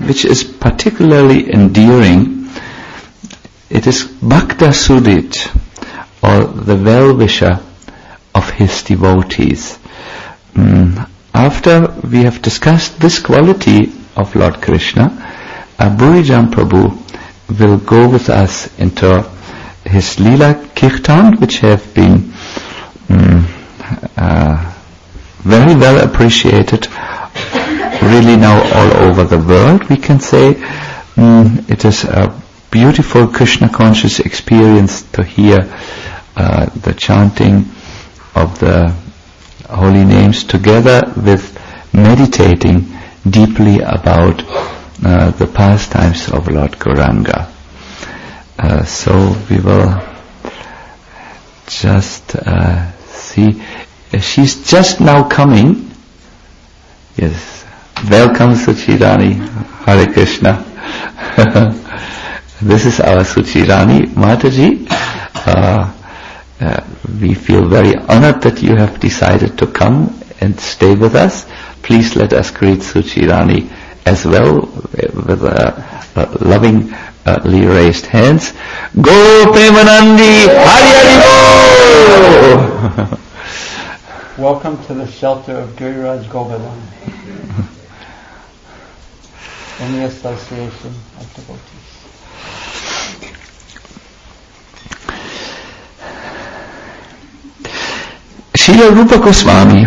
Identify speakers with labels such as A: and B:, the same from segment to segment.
A: which is particularly endearing. It is Bhakta Sudit, or the well-wisher of his devotees. After we have discussed this quality of Lord Krishna, Burijan Prabhu will go with us into his Leela Kirtan, which have been very well appreciated really now all over the world. We can say it is a beautiful Krishna conscious experience to hear the chanting of the holy names together with meditating deeply about the pastimes of Lord Gauranga. So we will just see. She's just now coming. Yes. Welcome, Suchirani. Hare Krishna. This is our Suchirani Mataji. We feel very honored that you have decided to come and stay with us. Please let us greet Suchirani as well with lovingly raised hands. Go Premanandi, Hari Hari Bo!
B: Welcome to the shelter of Giriraj Govardhan in the association of devotees.
A: Srila Rupa Goswami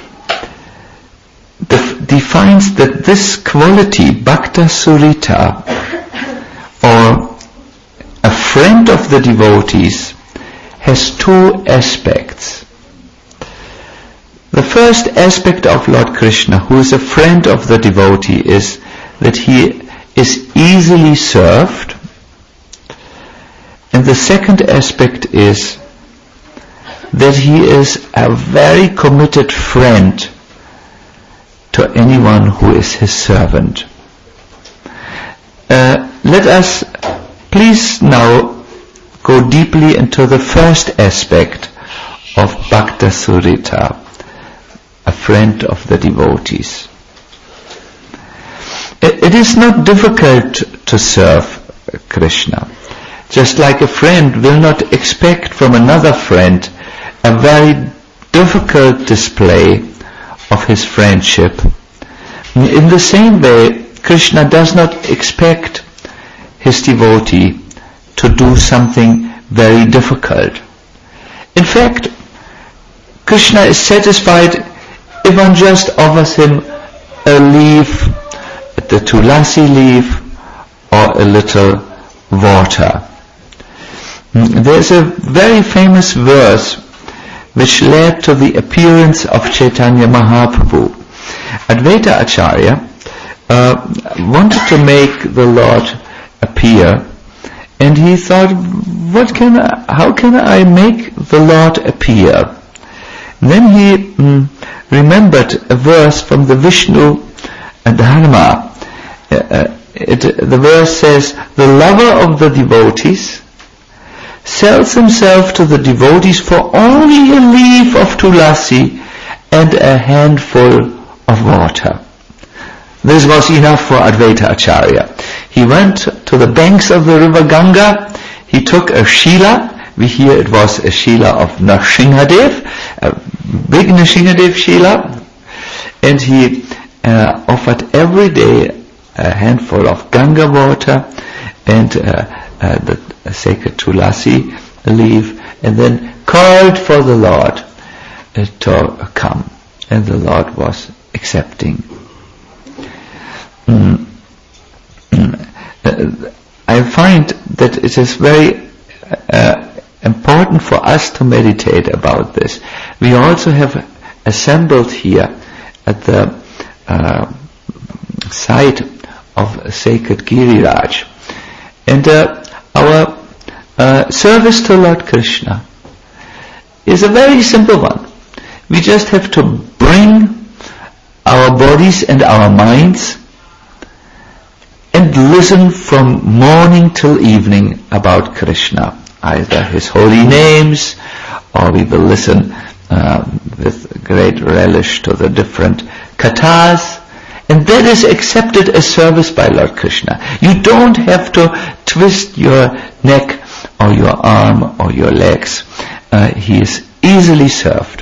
A: defines that this quality, Bhakta Surita, or a friend of the devotees, has two aspects. The first aspect of Lord Krishna, who is a friend of the devotee, is that he is easily served. And the second aspect is that he is a very committed friend to anyone who is his servant. Let us please now go deeply into the first aspect of Bhakta Surita, a friend of the devotees. It is not difficult to serve Krishna. Just like a friend will not expect from another friend a very difficult display of his friendship. In the same way, Krishna does not expect his devotee to do something very difficult. In fact, Krishna is satisfied if one just offers him a leaf, the tulasi leaf, or a little water. There's a very famous verse which led to the appearance of Chaitanya Mahaprabhu. Advaita Acharya wanted to make the Lord appear, and he thought, how can I make the Lord appear? And then he remembered a verse from the Vishnu Dharma. The verse says, the lover of the devotees sells himself to the devotees for only a leaf of tulasi and a handful of water. This was enough for Advaita Acharya. He went to the banks of the river Ganga. He took a shila. We hear it was a shila of Nrsimhadev, a big Nrsimhadev shila, and he offered every day a handful of Ganga water and the sacred tulasi leaf, and then called for the Lord to come, and the Lord was accepting. I find that it is very important for us to meditate about this. We also have assembled here at the site of sacred Giriraj, and our service to Lord Krishna is a very simple one. We just have to bring our bodies and our minds and listen from morning till evening about Krishna, either his holy names, or we will listen with great relish to the different kathas, And that is accepted as service by Lord Krishna. You don't have to twist your neck or your arm or your legs. He is easily served.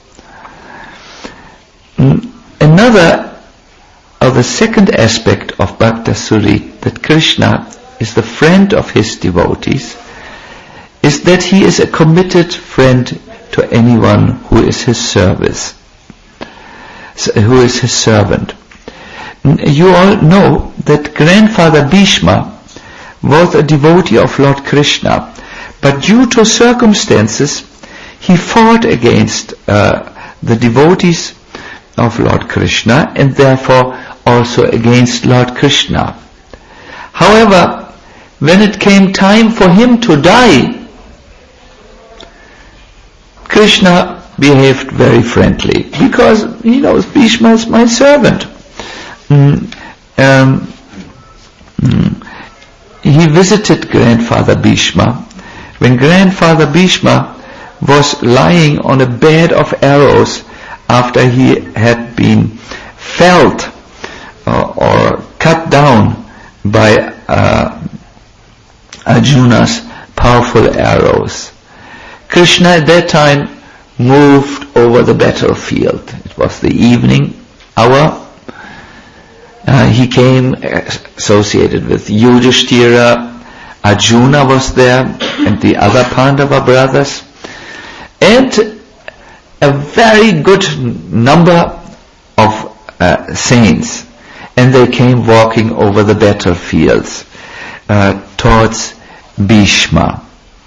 A: Another, or the second aspect of Bhakta Suri, that Krishna is the friend of his devotees, is that he is a committed friend to anyone who is his service, who is his servant. You all know that Grandfather Bhishma was a devotee of Lord Krishna, but due to circumstances, he fought against the devotees of Lord Krishna and therefore also against Lord Krishna. However, when it came time for him to die, Krishna behaved very friendly because he knows Bhishma is my servant. He visited Grandfather Bhishma. When Grandfather Bhishma was lying on a bed of arrows after he had been felled or cut down by Arjuna's powerful arrows, Krishna at that time moved over the battlefield. It was the evening hour. He came associated with Yudhishthira. Arjuna was there and the other Pandava brothers, and a very good number of saints, and they came walking over the battlefields towards Bhishma.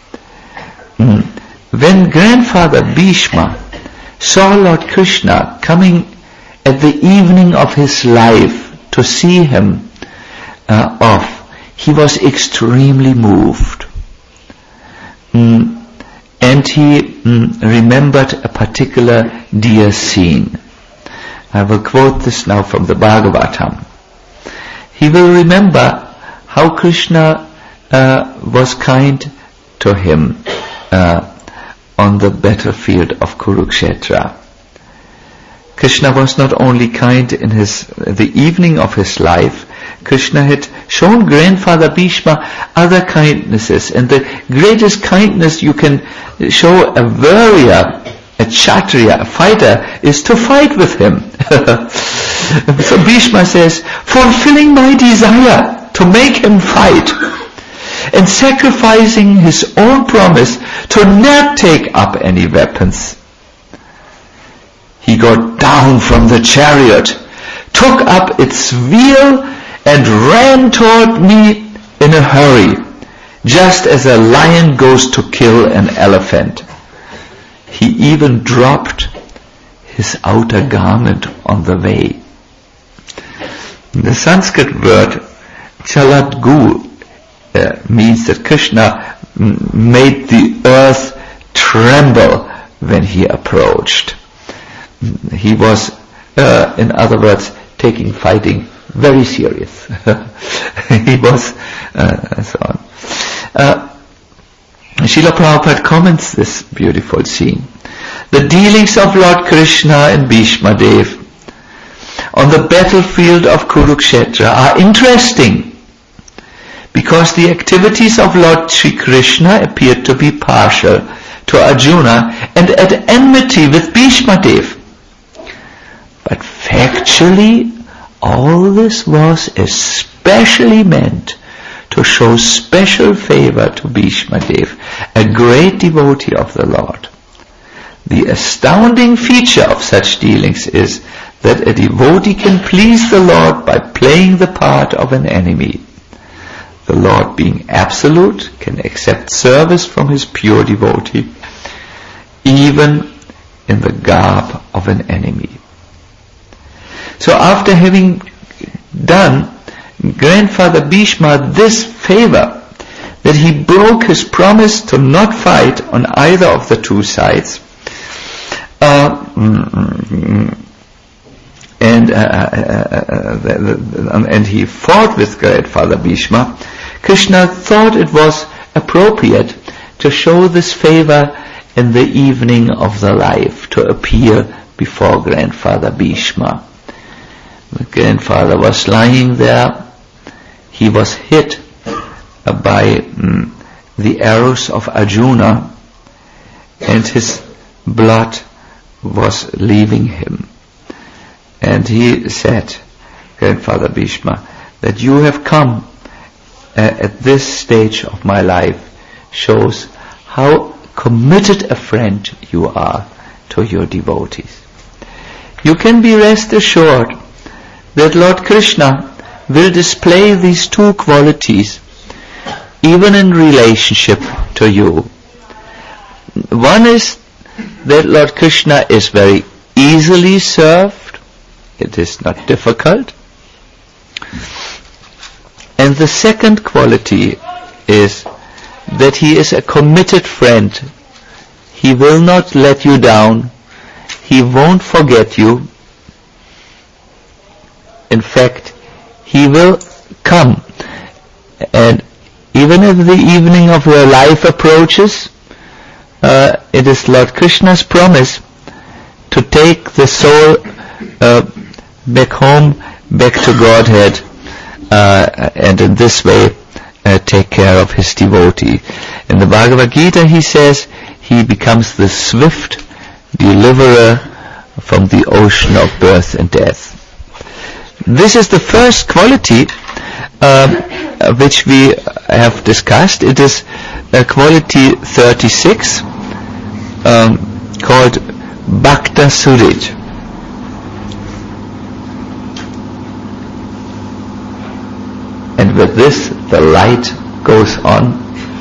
A: When Grandfather Bhishma saw Lord Krishna coming at the evening of his life to see him off, he was extremely moved. And he remembered a particular dear scene. I will quote this now from the Bhagavatam. He will remember how Krishna was kind to him on the battlefield of Kurukshetra. Krishna was not only kind in the evening of his life, Krishna had shown Grandfather Bhishma other kindnesses, and the greatest kindness you can show a warrior, a kshatriya, a fighter, is to fight with him. So Bhishma says, fulfilling my desire to make him fight and sacrificing his own promise to not take up any weapons, he got down from the chariot, took up its wheel and ran toward me in a hurry, just as a lion goes to kill an elephant. He even dropped his outer garment on the way. The Sanskrit word chaladgu means that Krishna made the earth tremble when he approached. He was, in other words, taking fighting very serious. He was, so on. Srila Prabhupada comments this beautiful scene. The dealings of Lord Krishna and Bhishma Dev on the battlefield of Kurukshetra are interesting because the activities of Lord Sri Krishna appeared to be partial to Arjuna and at enmity with Bhishma Dev. But factually, all this was especially meant to show special favor to Bhishma Dev, a great devotee of the Lord. The astounding feature of such dealings is that a devotee can please the Lord by playing the part of an enemy. The Lord, being absolute, can accept service from his pure devotee, even in the garb of an enemy. So after having done Grandfather Bhishma this favor, that he broke his promise to not fight on either of the two sides, and he fought with Grandfather Bhishma, Krishna thought it was appropriate to show this favor in the evening of the life, to appear before Grandfather Bhishma. The grandfather was lying there. He was hit by the arrows of Arjuna, and his blood was leaving him. And he said, Grandfather Bhishma, that you have come at this stage of my life shows how committed a friend you are to your devotees. You can be rest assured that Lord Krishna will display these two qualities even in relationship to you. One is that Lord Krishna is very easily served. It is not difficult. And the second quality is that he is a committed friend. He will not let you down. He won't forget you. In fact, he will come. And even if the evening of your life approaches, it is Lord Krishna's promise to take the soul back home, back to Godhead, and in this way take care of his devotee. In the Bhagavad Gita he says he becomes the swift deliverer from the ocean of birth and death. This is the first quality which we have discussed. It is quality 36 called Bhakta Suraj. And with this the light goes on.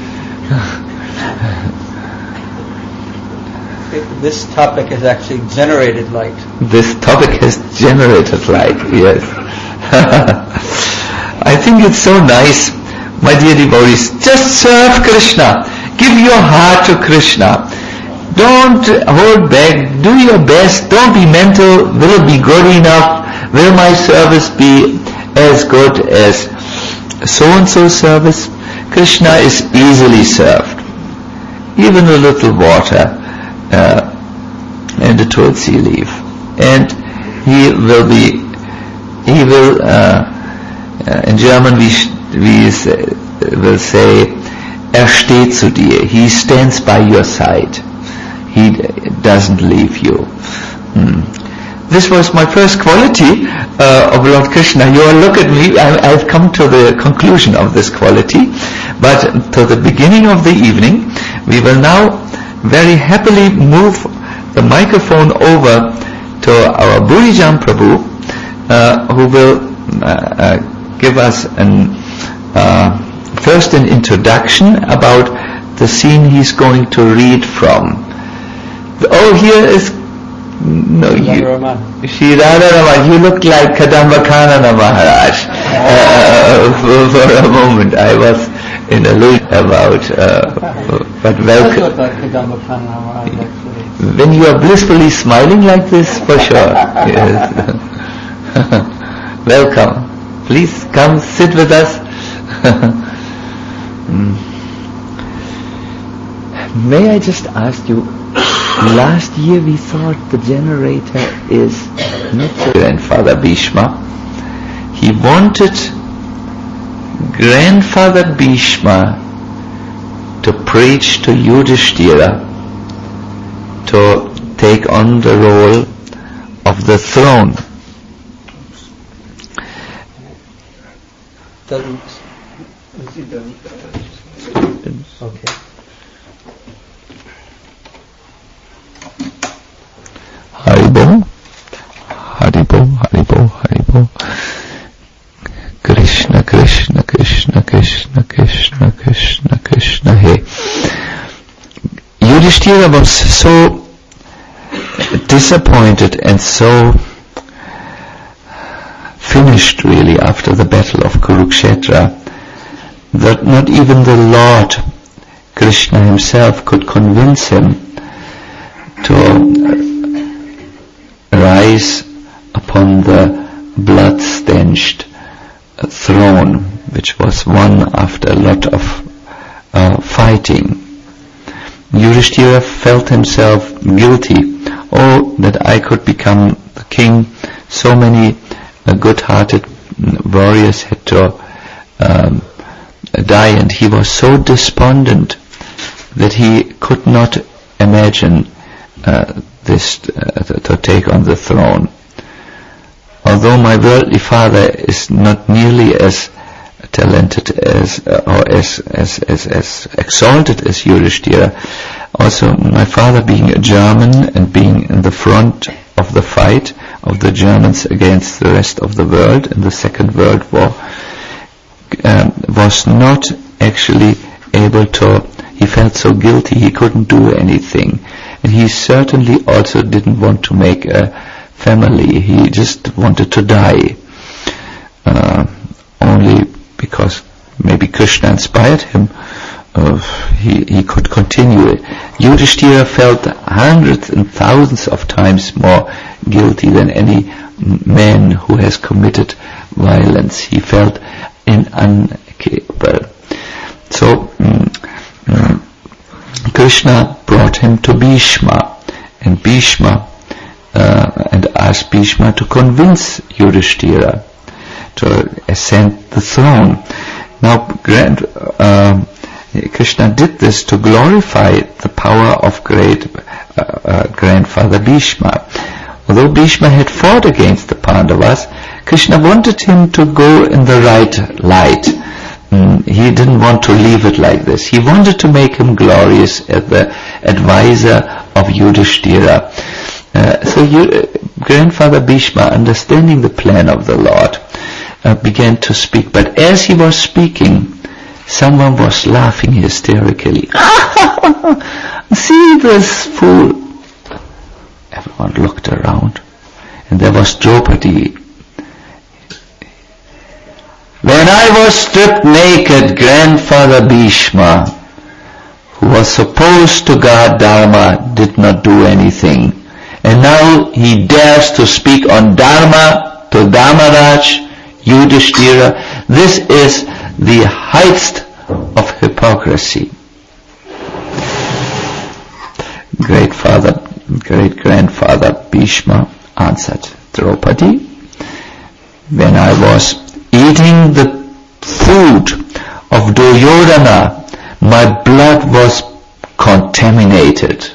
B: This topic has actually generated light.
A: This topic has generated light, yes. I think it's so nice, my dear devotees. Just serve Krishna. Give your heart to Krishna. Don't hold back. Do your best. Don't be mental. Will it be good enough? Will my service be as good as so-and-so service? Krishna is easily served. Even a little water and a tulsi leaf. And he will, in German we will say, steht zu dir. He stands by your side. He doesn't leave you. This was my first quality of Lord Krishna. You all look at me, I've come to the conclusion of this quality, but to the beginning of the evening, we will now very happily move the microphone over to our Burijan Prabhu, who will give us first an introduction about the scene he's going to read from. Oh, here is Shri Radha Raman. You look like Kadamba Kanana Maharaj. For a moment I was in a illusion about, but welcome.
B: Look like Kadamba Kanana Maharaj, actually.
A: When you are blissfully smiling like this, for sure. Yes. Welcome. Please come sit with us. May I just ask you, last year we thought the generator is not so. Grandfather Bhishma. He wanted Grandfather Bhishma to preach to Yudhishthira to take on the role of the throne.
B: Okay.
A: Haribo, Haribo, Haribo, Haribo. Krishna, Krishna, Krishna, Krishna, Krishna, Krishna, Krishna, Hey. Yudhishthira was so disappointed and so finished really after the battle of Kurukshetra that not even the Lord Krishna himself could convince him to rise upon the blood-stanched throne, which was won after a lot of fighting. Yudhishthira felt himself guilty. Oh, that I could become the king. So many good-hearted warriors had to die, and he was so despondent that he could not imagine this to take on the throne. Although my worldly father is not nearly as talented as or as exalted as Yudhishthira, also my father, being a German and being in the front of the fight of the Germans against the rest of the world in the Second World War, was not actually able to. He felt so guilty he couldn't do anything, and he certainly also didn't want to make a family. He just wanted to die, only because maybe Krishna inspired him. He could continue it. Yudhishthira felt hundreds and thousands of times more guilty than any man who has committed violence. He felt incapable. So Krishna brought him to Bhishma, and asked Bhishma to convince Yudhishthira to ascend the throne. Now, Krishna did this to glorify the power of great grandfather Bhishma. Although Bhishma had fought against the Pandavas, Krishna wanted him to go in the right light. He didn't want to leave it like this. He wanted to make him glorious as the advisor of Yudhishthira. So grandfather Bhishma, understanding the plan of the Lord, began to speak. But as he was speaking, someone was laughing hysterically. See this fool! Everyone looked around, and there was Draupadi. When I was stripped naked, grandfather Bhishma, who was supposed to guard Dharma, did not do anything. And now he dares to speak on Dharma to Dharmaraj, Yudhishthira. This is the height of hypocrisy. Great-grandfather Bhishma answered Draupadi, when I was eating the food of Duryodhana, my blood was contaminated.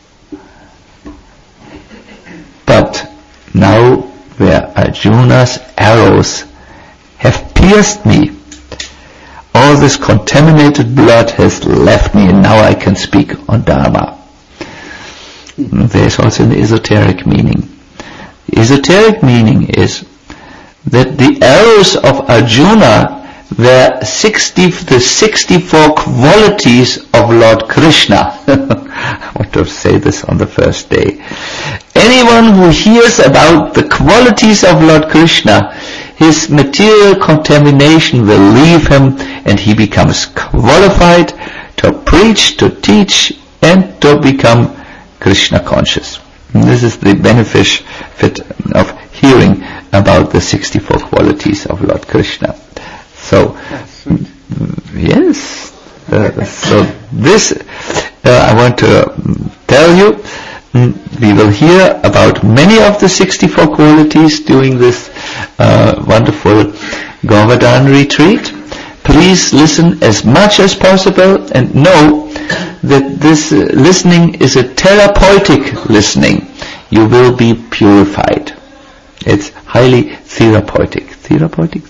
A: But now where Arjuna's arrows have pierced me, all this contaminated blood has left me, and now I can speak on Dharma. There is also an esoteric meaning. The esoteric meaning is that the arrows of Arjuna were the 64 qualities of Lord Krishna. I want to say this on the first day. Anyone who hears about the qualities of Lord Krishna, his material contamination will leave him, and he becomes qualified to preach, to teach, and to become Krishna conscious. And this is the benefit of hearing about the 64 qualities of Lord Krishna. So, yes. So this, I want to tell you, we will hear about many of the 64 qualities during this wonderful Govardhan retreat. Please listen as much as possible, and know that this listening is a therapeutic listening. You will be purified. It's highly therapeutic. Therapeutic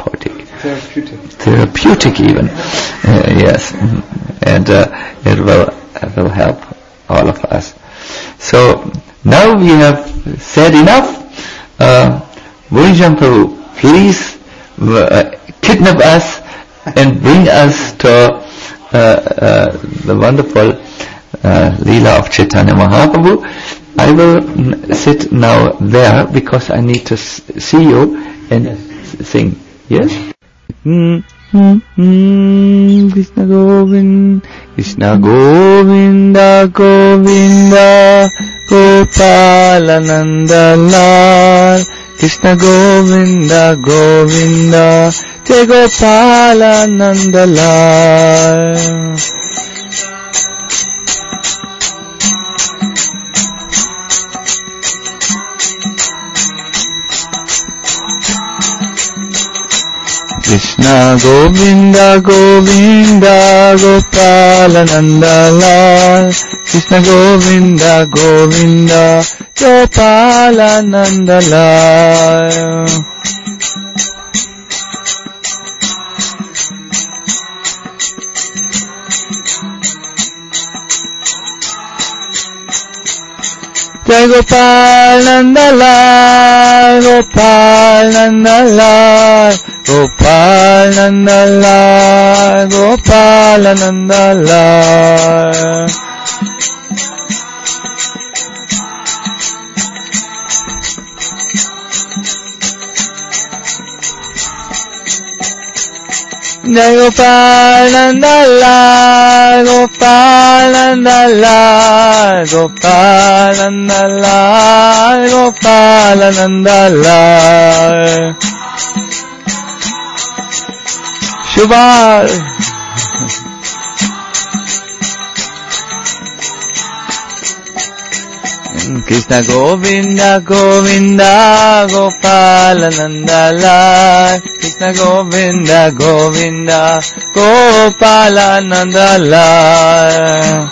A: even. Yes. And it will help all of us. So now we have said enough. Bhurijan Prabhu, please kidnap us and bring us to the wonderful Leela of Chaitanya Mahaprabhu. I will sit now there because I need to see you and sing. Yes? Krishna Govinda, Krishna Govinda, Govinda, Gopalananda Lal. Krishna Govinda, Govinda, Jai Gopalananda Lal. Krishna Govinda Govinda Gopala Nanda Lal. Krishna Govinda Govinda Gopala Nanda Lal. Jai Gopal Nanda Lal, Gopal Nanda Lal, Gopal Nanda Lal, Gopal Nanda Lal. Jai Gopal Nanda Lal, Gopal Nanda Lal, Gopal Nanda Lal, Gopal Nanda Lal. Shubhal. Krishna Govinda Govinda Gopala Nanda Lal. Krishna Govinda Govinda Gopala Nanda Lal.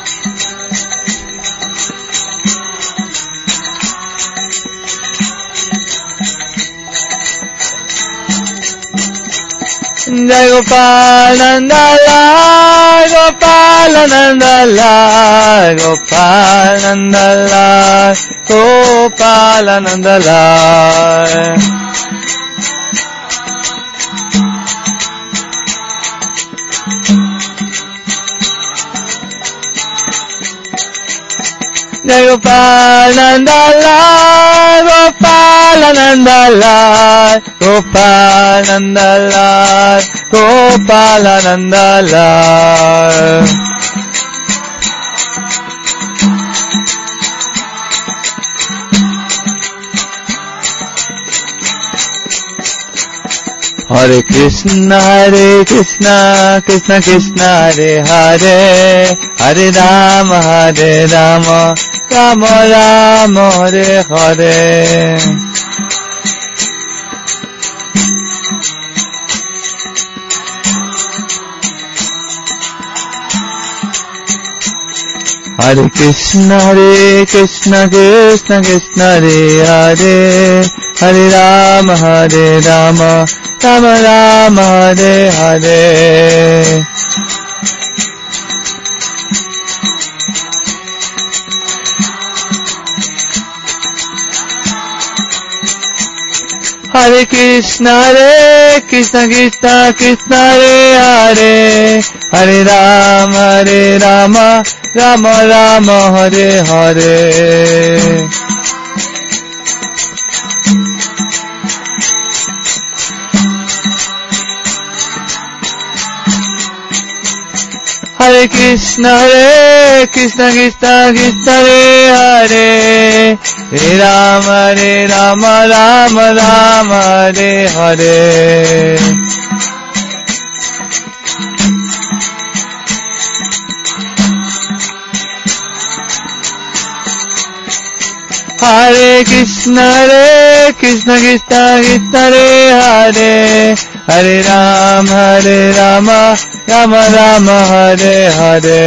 A: Jai Gopal Nanda Lal, Gopal Nanda Lal, Gopal Nanda Lal, Gopal Nanda Lal. Jai Gopal Nanda Lal, Gopal Nanda Lal, Gopal Nanda Lal, Gopal Nanda Lal. Hare Krishna, Krishna Krishna Hare Hare, Hare Rama, Rama Rama, Hare Hare. Hare Krishna, Krishna Krishna Hare Hare, Hare Rama, Rama Rama, Hare Hare. Hare Krishna, Krishna Krishna Hare Hare, Hare Rama, Rama Rama, Hare Hare. Hare Krishna, Krishna Krishna Hare Hare, Hare Rama, Rama Rama, Hare Hare. Hare Krishna, Krishna Hare Hare, Hare Rama, Rama Rama, Hare Hare.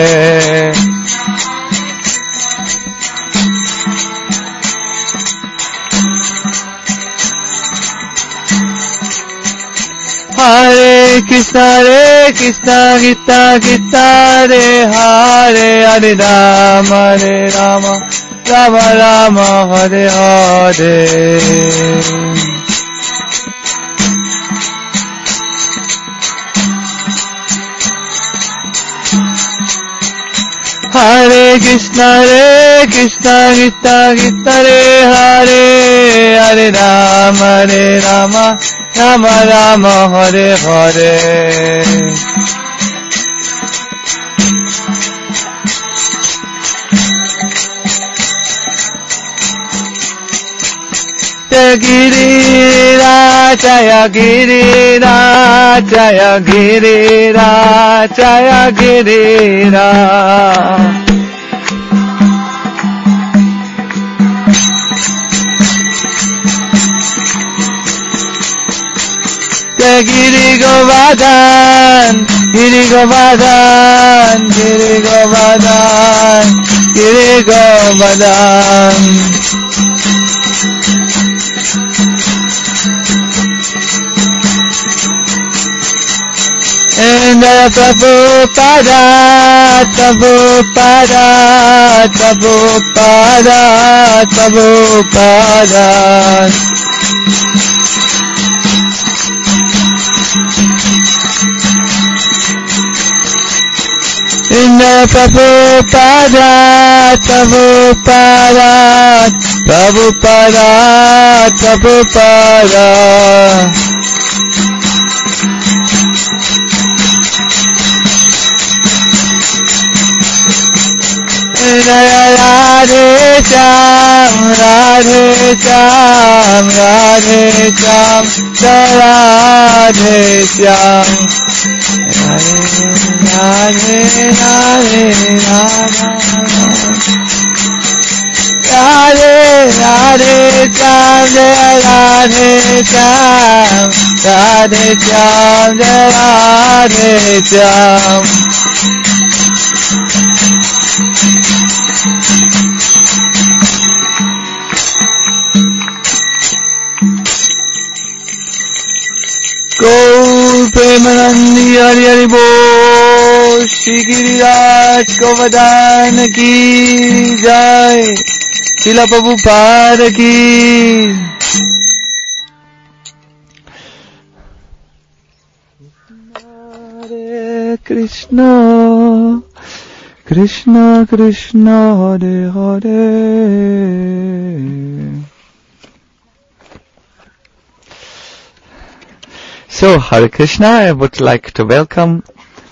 A: Hare Krishna, Krishna Hare Hare, Hare Rama, Rama Rama, Hare Hare. Hare Krishna, Krishna Hare Hare, Hare Rama, Rama Rama, Hare Hare. Jaya Giriraj, Jaya Giriraj, Jaya Giriraj. Jaya
C: Giri Govardhan, Giri Govardhan, Giri Govardhan, Giri Govardhan. Indra Prabhupada, Prabhupada, Prabhupada, Prabhupada. Indra Prabhupada, Prabhupada, Prabhupada, Prabhupada. Radhe Shyam, Radhe Shyam, Radhe Shyam, Radhe Shyam, Radhe Radhe Radhe Radhe Shyam, Radhe Shyam, Radhe Shyam, Radhe Shyam. Gaur Premanandi Hari Hari Bol, Shri Giriraj Govardhan ki jai, Srila Prabhupada ki. Hare Krishna, Krishna Krishna Hare Hare. So, Hare Krishna, I would like to welcome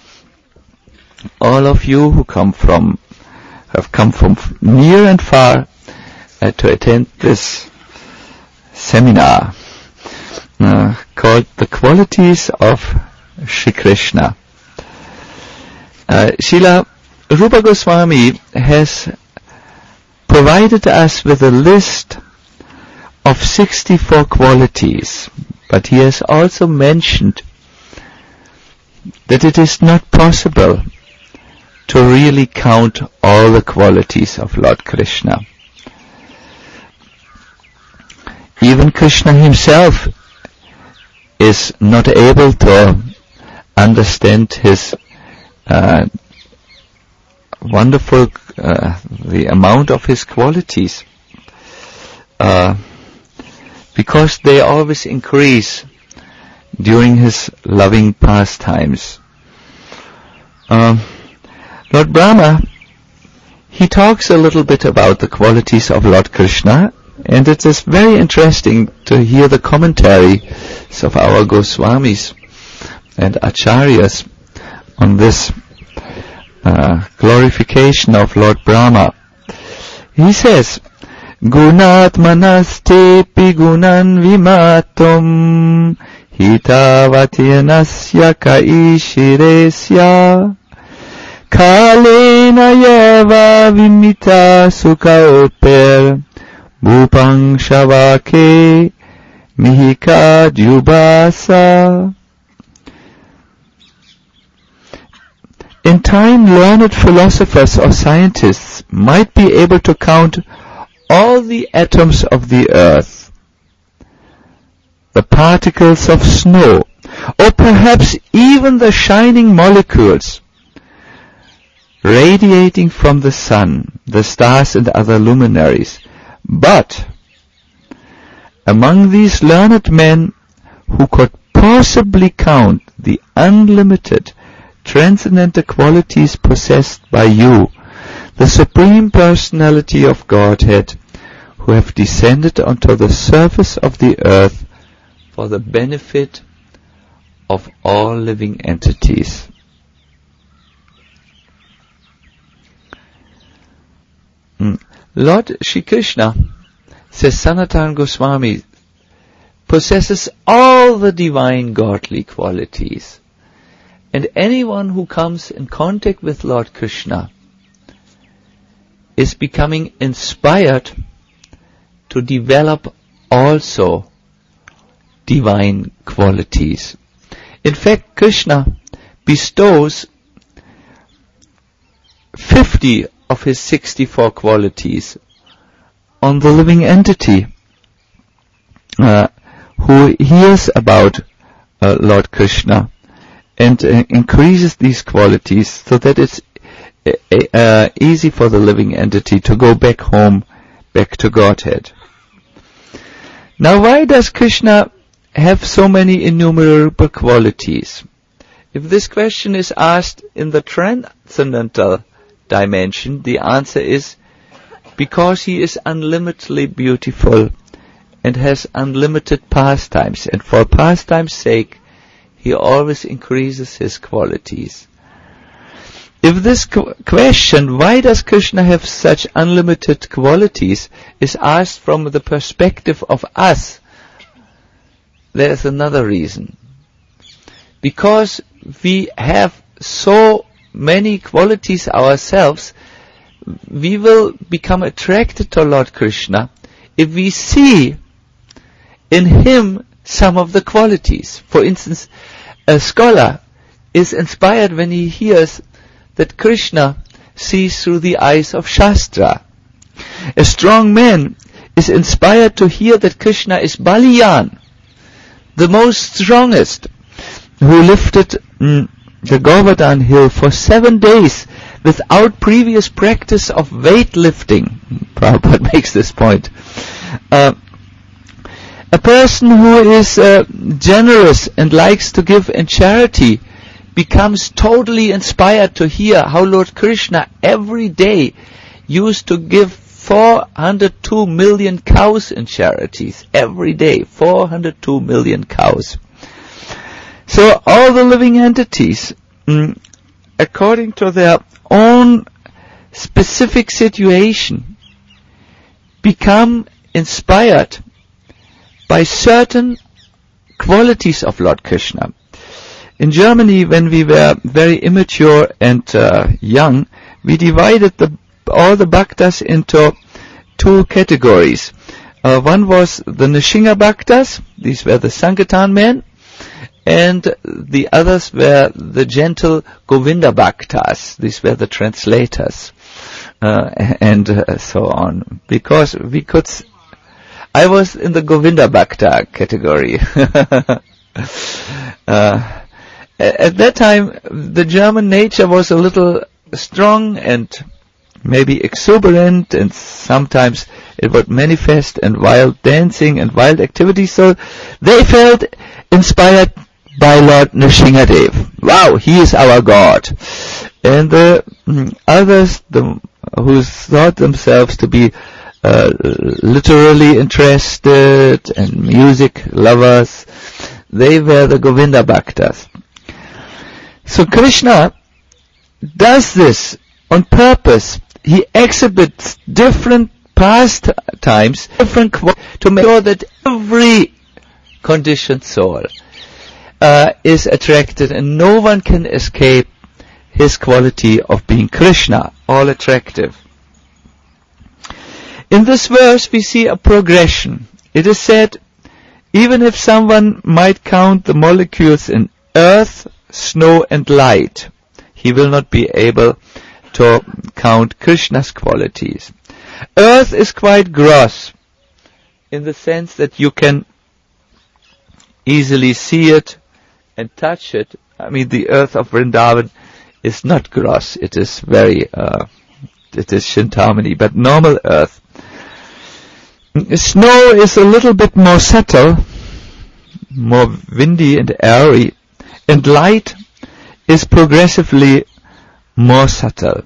C: all of you who have come from near and far to attend this seminar called The Qualities of Shri Krishna. Srila Rupa Goswami has provided us with a list of 64 qualities. But he has also mentioned that it is not possible to really count all the qualities of Lord Krishna. Even Krishna himself is not able to understand his the amount of his qualities. Because they always increase during his loving pastimes. Lord Brahma, he talks a little bit about the qualities of Lord Krishna, and it is very interesting to hear the commentaries of our Goswamis and Acharyas on this glorification of Lord Brahma. He says, Gunatmanastepi gunan vimatum hitavatirnasya kaishiresya kalena yeva vimita sukauper bhupang shavake mihika dhyubasa. In time, learned philosophers or scientists might be able to count all the atoms of the earth, the particles of snow, or perhaps even the shining molecules radiating from the sun, the stars and other luminaries. But among these learned men who could possibly count the unlimited, transcendental qualities possessed by you, the Supreme Personality of Godhead, who have descended onto the surface of the earth for the benefit of all living entities. Lord Shri Krishna, says Sanatana Goswami, possesses all the divine godly qualities. And anyone who comes in contact with Lord Krishna is becoming inspired to develop also divine qualities. In fact, Krishna bestows 50 of his 64 qualities on the living entity who hears about Lord Krishna and increases these qualities so that it's easy for the living entity to go back home, back to Godhead. Now, why does Krishna have so many innumerable qualities? If this question is asked in the transcendental dimension, the answer is because he is unlimitedly beautiful and has unlimited pastimes, and for pastime's sake he always increases his qualities. If this question, why does Krishna have such unlimited qualities, is asked from the perspective of us, there is another reason. Because we have so many qualities ourselves, we will become attracted to Lord Krishna if we see in him some of the qualities. For instance, a scholar is inspired when he hears that Krishna sees through the eyes of Shastra. A strong man is inspired to hear that Krishna is Baliyan, the most strongest, who lifted the Govardhan hill for 7 days without previous practice of weightlifting. Prabhupada makes this point. A person who is generous and likes to give in charity becomes totally inspired to hear how Lord Krishna every day used to give 402 million cows in charities. Every day, 402 million cows. So all the living entities, according to their own specific situation, become inspired by certain qualities of Lord Krishna. In Germany, when we were very immature and young, we divided all the bhaktas into 2 categories. One was the Nishinga bhaktas, these were the Sankirtan men, and the others were the gentle Govinda bhaktas, these were the translators, and so on. Because we could... I was in the Govinda bhakta category. At that time, the German nature was a little strong and maybe exuberant, and sometimes it would manifest in wild dancing and wild activities. So they felt inspired by Lord Nrsingadev. Wow, he is our God. And the others, who thought themselves to be literally interested and music lovers, they were the Govinda bhaktas. So Krishna does this on purpose. He exhibits different pastimes, different to make sure that every conditioned soul is attracted, and no one can escape his quality of being Krishna, all attractive. In this verse we see a progression. It is said, even if someone might count the molecules in earth, snow and light, he will not be able to count Krishna's qualities. Earth is quite gross, in the sense that you can easily see it and touch it. I mean, the earth of Vrindavan is not gross. It is very, it is Chintamani, but normal earth. Snow is a little bit more subtle, more windy and airy, and light is progressively more subtle.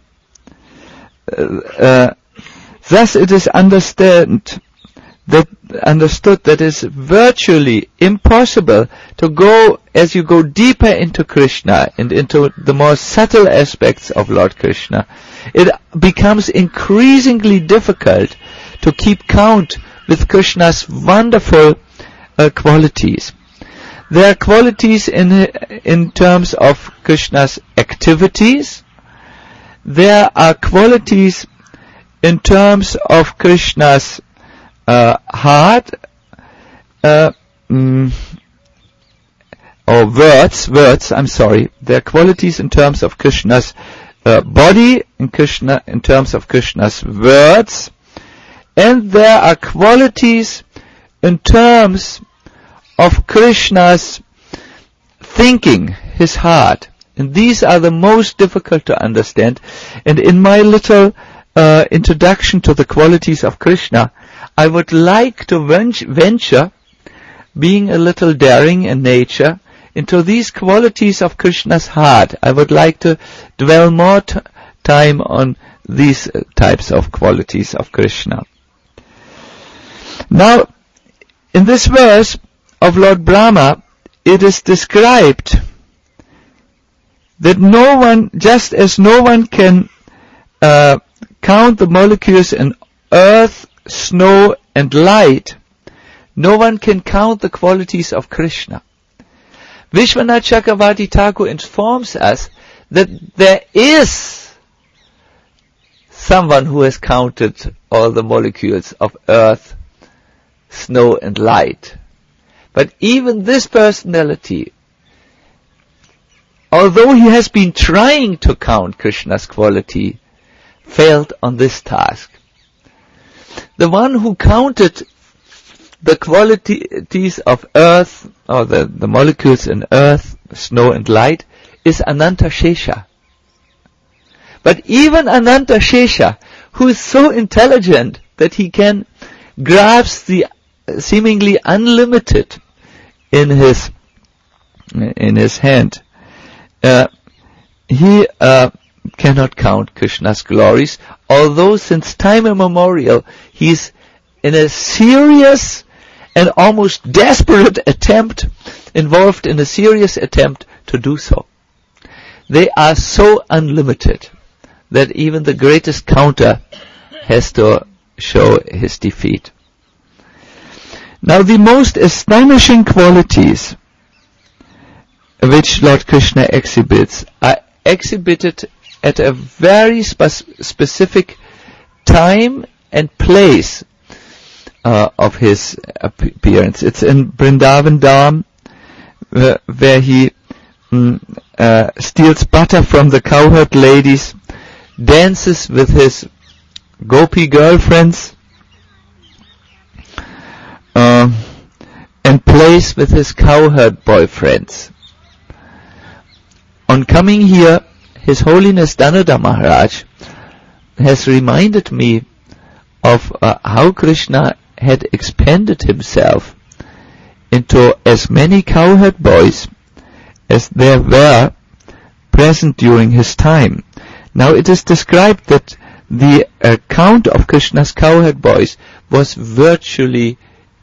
C: Thus it is understood that it is virtually impossible to go, as you go deeper into Krishna and into the more subtle aspects of Lord Krishna, it becomes increasingly difficult to keep count with Krishna's wonderful qualities. There are qualities in terms of Krishna's activities. There are qualities in terms of Krishna's heart. or words, there are qualities in terms of Krishna's body, in terms of Krishna's words, and there are qualities in terms of Krishna's thinking, his heart. And these are the most difficult to understand. And in my little introduction to the qualities of Krishna, I would like to venture, being a little daring in nature, into these qualities of Krishna's heart. I would like to dwell more time on these types of qualities of Krishna. Now, in this verse of Lord Brahma, it is described that no one, just as no one can count the molecules in earth, snow, and light, no one can count the qualities of Krishna. Vishwanath Chakravarti Thakur informs us that there is someone who has counted all the molecules of earth, snow, and light. But even this personality, although he has been trying to count Krishna's quality, failed on this task. The one who counted the qualities of earth, or the molecules in earth, snow, and light, is Ananta Shesha. But even Ananta Shesha, who is so intelligent that he can grasp the seemingly unlimited in his hand, he cannot count Krishna's glories, although since time immemorial he's in a serious and almost desperate attempt, involved in a serious attempt to do so. They are so unlimited that even the greatest counter has to show his defeat. Now, the most astonishing qualities which Lord Krishna exhibits are exhibited at a very specific time and place of his appearance. It's in Vrindavan Dham, where he steals butter from the cowherd ladies, dances with his gopi girlfriends, and plays with his cowherd boyfriends. On coming here, His Holiness Dhanodhar Maharaj has reminded me of how Krishna had expanded himself into as many cowherd boys as there were present during his time. Now it is described that the count of Krishna's cowherd boys was virtually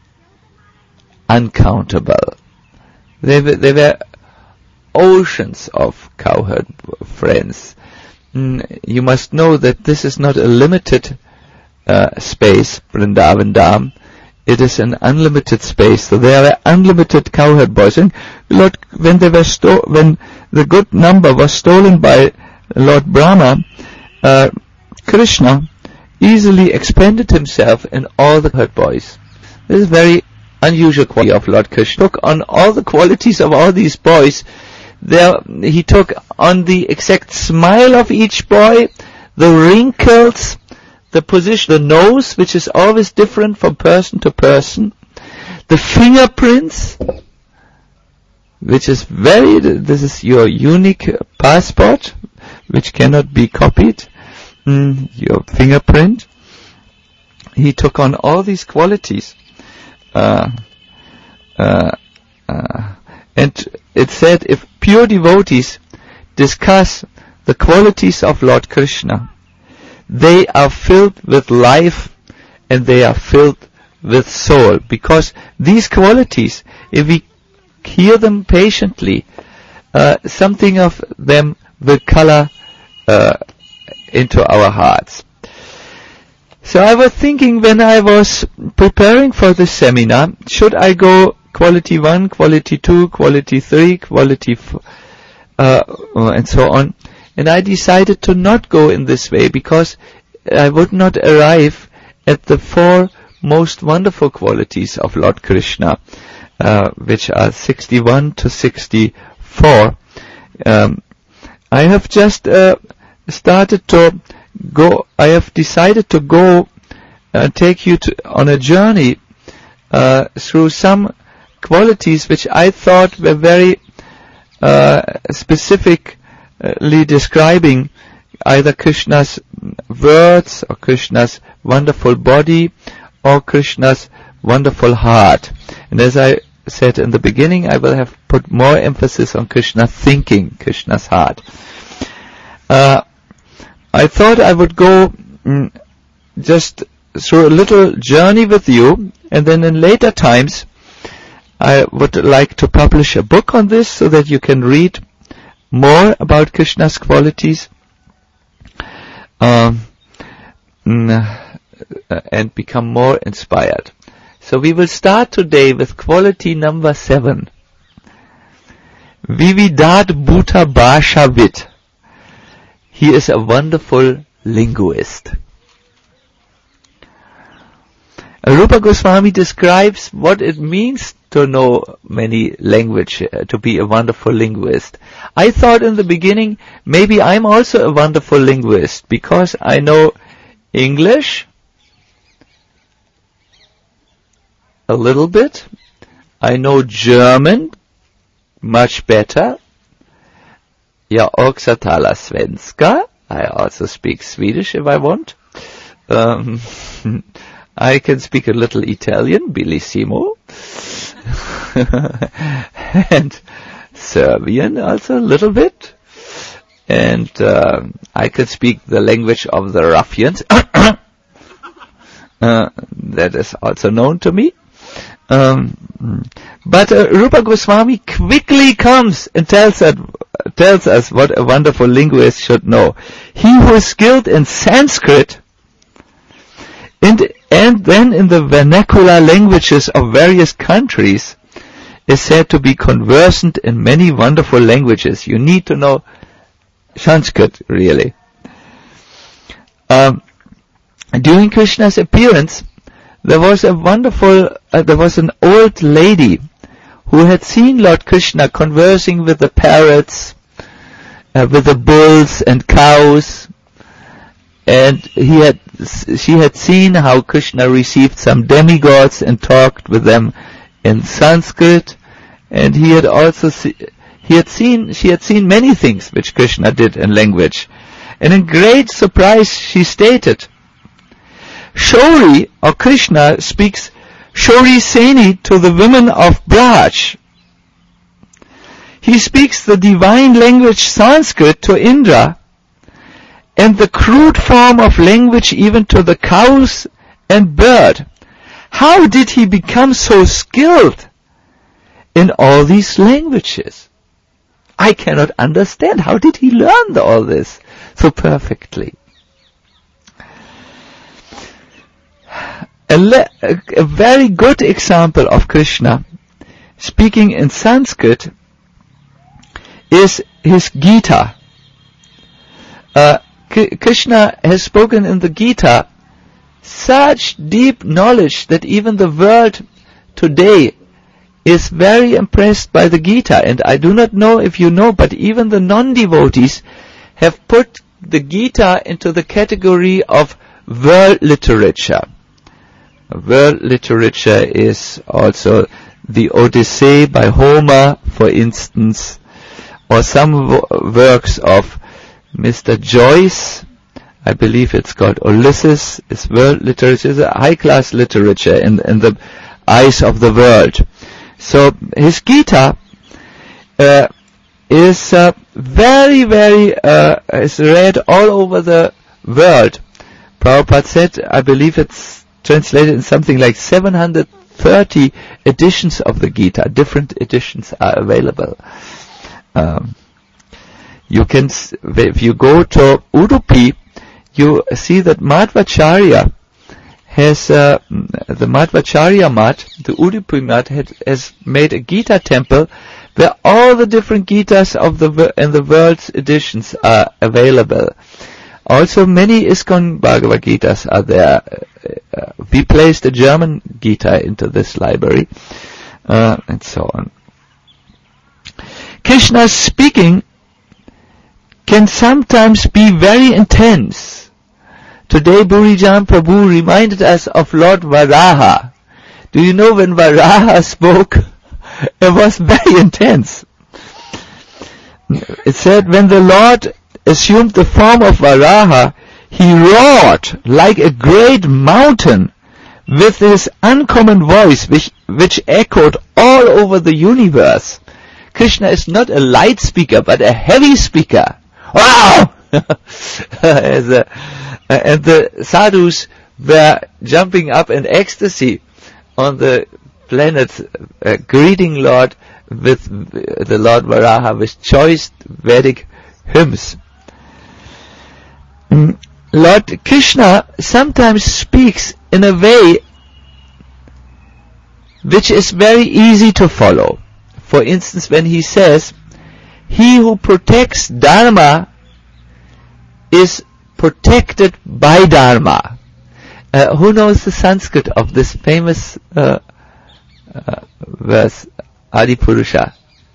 C: uncountable. They were oceans of cowherd friends. You must know that this is not a limited space, Vrindavan Dham. It is an unlimited space. So there were unlimited cowherd boys. And Lord, when the good number was stolen by Lord Brahma, Krishna easily expanded himself in all the cowherd boys. This is very unusual quality of Lord Krishna. He took on all the qualities of all these boys. He took on the exact smile of each boy, the wrinkles, the position, the nose, which is always different from person to person, the fingerprints, which is this is your unique passport, which cannot be copied, your fingerprint. He took on all these qualities. And it said, if pure devotees discuss the qualities of Lord Krishna, they are filled with life and they are filled with soul. Because these qualities, if we hear them patiently, something of them will color into our hearts. So I was thinking when I was preparing for this seminar, should I go quality 1, quality 2, quality 3, quality and so on. And I decided to not go in this way because I would not arrive at the 4 most wonderful qualities of Lord Krishna. which are 61 to 64. I have just started to go. I have decided to go take you on a journey through some qualities which I thought were very specifically describing either Krishna's words or Krishna's wonderful body or Krishna's wonderful heart. And as I said in the beginning, I will have put more emphasis on Krishna's thinking, Krishna's heart. I thought I would go just through a little journey with you, and then in later times I would like to publish a book on this so that you can read more about Krishna's qualities and become more inspired. So we will start today with quality number 7. Vividat Bhuta Bhashavid. He is a wonderful linguist. Rupa Goswami describes what it means to know many languages, to be a wonderful linguist. I thought in the beginning, maybe I'm also a wonderful linguist because I know English a little bit. I know German much better. Jag också talar svenska. I also speak Swedish if I want. I can speak a little Italian, bellissimo. And Serbian also a little bit. And I can speak the language of the ruffians. That is also known to me. But Rupa Goswami quickly comes and tells us what a wonderful linguist should know. He who is skilled in Sanskrit and then in the vernacular languages of various countries is said to be conversant in many wonderful languages. You need to know Sanskrit, really. During Krishna's appearance, there was an old lady who had seen Lord Krishna conversing with the parrots, with the bulls and cows, and she had seen how Krishna received some demigods and talked with them in Sanskrit, and she had seen many things which Krishna did in language. And in great surprise she stated, Shori, or Krishna, speaks Shori Seni to the women of Braj. He speaks the divine language Sanskrit to Indra, and the crude form of language even to the cows and bird. How did he become so skilled in all these languages? I cannot understand. How did he learn all this so perfectly? A very good example of Krishna speaking in Sanskrit is his Gita. Krishna has spoken in the Gita such deep knowledge that even the world today is very impressed by the Gita. And I do not know if you know, but even the non-devotees have put the Gita into the category of world literature. World literature is also the Odyssey by Homer, for instance, or some works of Mr. Joyce. I believe it's called Ulysses. It's world literature. It's a high-class literature in the eyes of the world. So his Gita is very, very is read all over the world. Prabhupada said, I believe it's translated in something like 730 editions of the Gita. Different editions are available. You can, if you go to Udupi, you see that Madhvacharya has, the Madhvacharya Math, the Udupi Math, has made a Gita temple where all the different Gitas in the world's editions are available. Also, many ISKCON Bhagavad Gitas are there. We placed a German Gita into this library. and so on. Krishna's speaking can sometimes be very intense. Today Burijan Prabhu reminded us of Lord Varaha. Do you know when Varaha spoke? It was very intense. It said when the Lord assumed the form of Varaha, he roared like a great mountain with his uncommon voice which echoed all over the universe. Krishna is not a light speaker but a heavy speaker. Wow! And the sadhus were jumping up in ecstasy on the planet, greeting Lord with the Lord Varaha with choice Vedic hymns. Lord Krishna sometimes speaks in a way which is very easy to follow. For instance, when he says, he who protects Dharma is protected by Dharma. Who knows the Sanskrit of this famous verse, Adipurusha?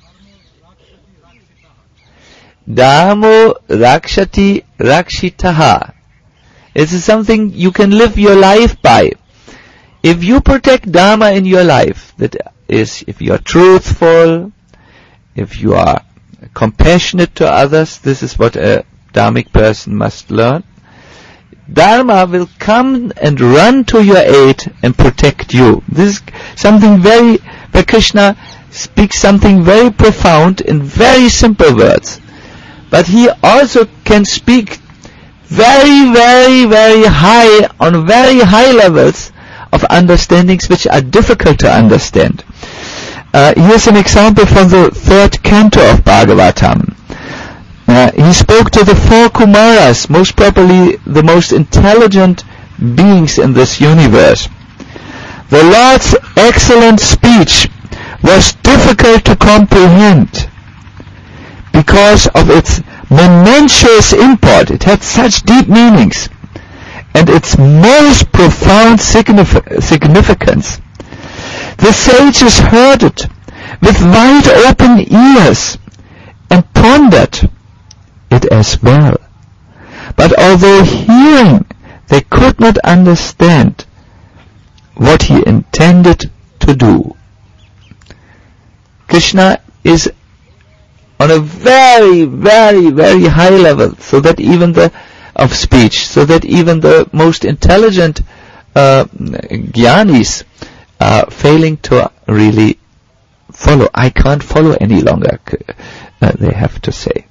C: Dharmo rakshati rakshitaha. It is something you can live your life by. If you protect Dharma in your life, that is, if you are truthful, if you are compassionate to others, this is what a dharmic person must learn. Dharma will come and run to your aid and protect you. This is something where Krishna speaks something very profound in very simple words. But he also can speak very, very, very high, on very high levels of understandings which are difficult to understand. Here's an example from the 3rd canto of Bhagavatam. He spoke to the 4 Kumaras, most probably the most intelligent beings in this universe. The Lord's excellent speech was difficult to comprehend because of its momentous import. It had such deep meanings and its most profound significance. The sages heard it with wide open ears and pondered it as well. But although hearing, they could not understand what he intended to do. Krishna is on a very, very, very high level, so that even the most intelligent jnanis are failing to really follow. I can't follow any longer, they have to say.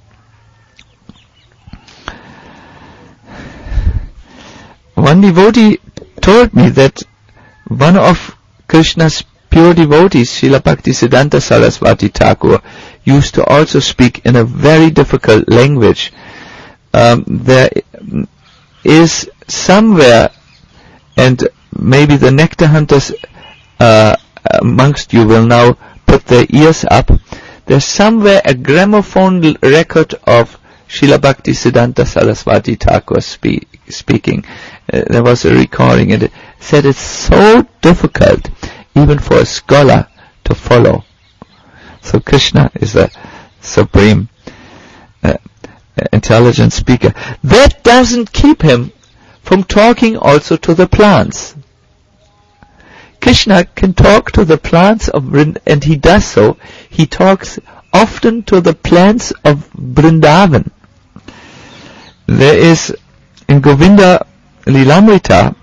C: One devotee told me that one of Krishna's pure devotees, Srila Bhaktisiddhanta Saraswati Thakur, used to also speak in a very difficult language. There is somewhere, and maybe the nectar hunters amongst you will now put their ears up, there's somewhere a gramophone record of Srila Bhaktisiddhanta Saraswati Thakur speaking. There was a recording, and it said it's so difficult even for a scholar to follow. So Krishna is a supreme intelligent speaker. That doesn't keep him from talking also to the plants. Krishna can talk to the plants of Vrindavan, and he does so. He talks often to the plants of Vrindavan. There is in Govinda Lilamrita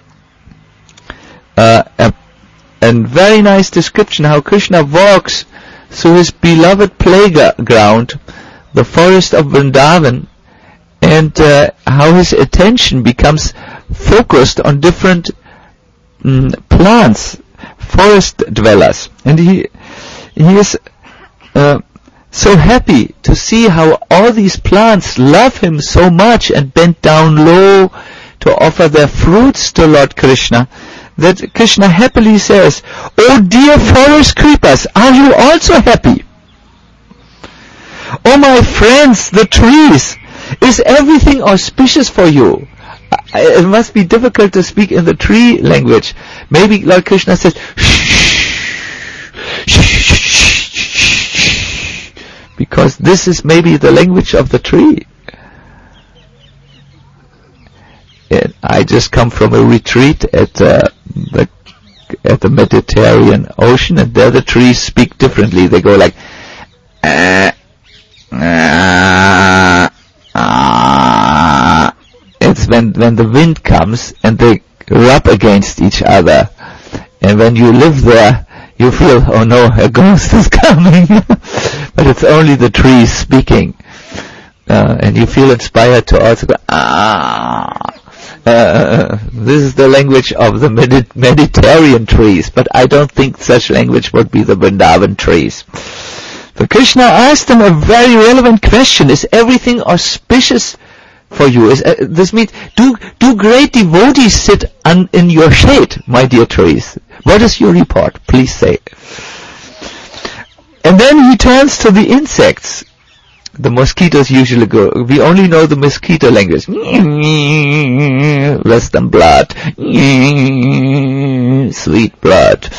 C: a very nice description how Krishna walks through his beloved playground, the forest of Vrindavan, and how his attention becomes focused on different plants, forest dwellers, and he is so happy to see how all these plants love him so much and bend down low to offer their fruits to Lord Krishna, that Krishna happily says, "Oh dear forest creepers, are you also happy? Oh my friends, the trees, is everything auspicious for you?" It must be difficult to speak in the tree language. Maybe Lord Krishna says, "Shh, because this is maybe the language of the tree. And I just come from a retreat at the Mediterranean Ocean, and there the trees speak differently. They go like, it's when the wind comes and they rub against each other. And when you live there, you feel, oh no, a ghost is coming. But it's only the trees speaking. And you feel inspired to also go, this is the language of the Mediterranean trees, but I don't think such language would be the Vrindavan trees. So Krishna asked them a very relevant question. Is everything auspicious for you? This means, do great devotees sit in your shade, my dear trees? What is your report? Please say. And then he turns to the insects. The mosquitoes usually go, we only know the mosquito language. Less than blood. Sweet blood.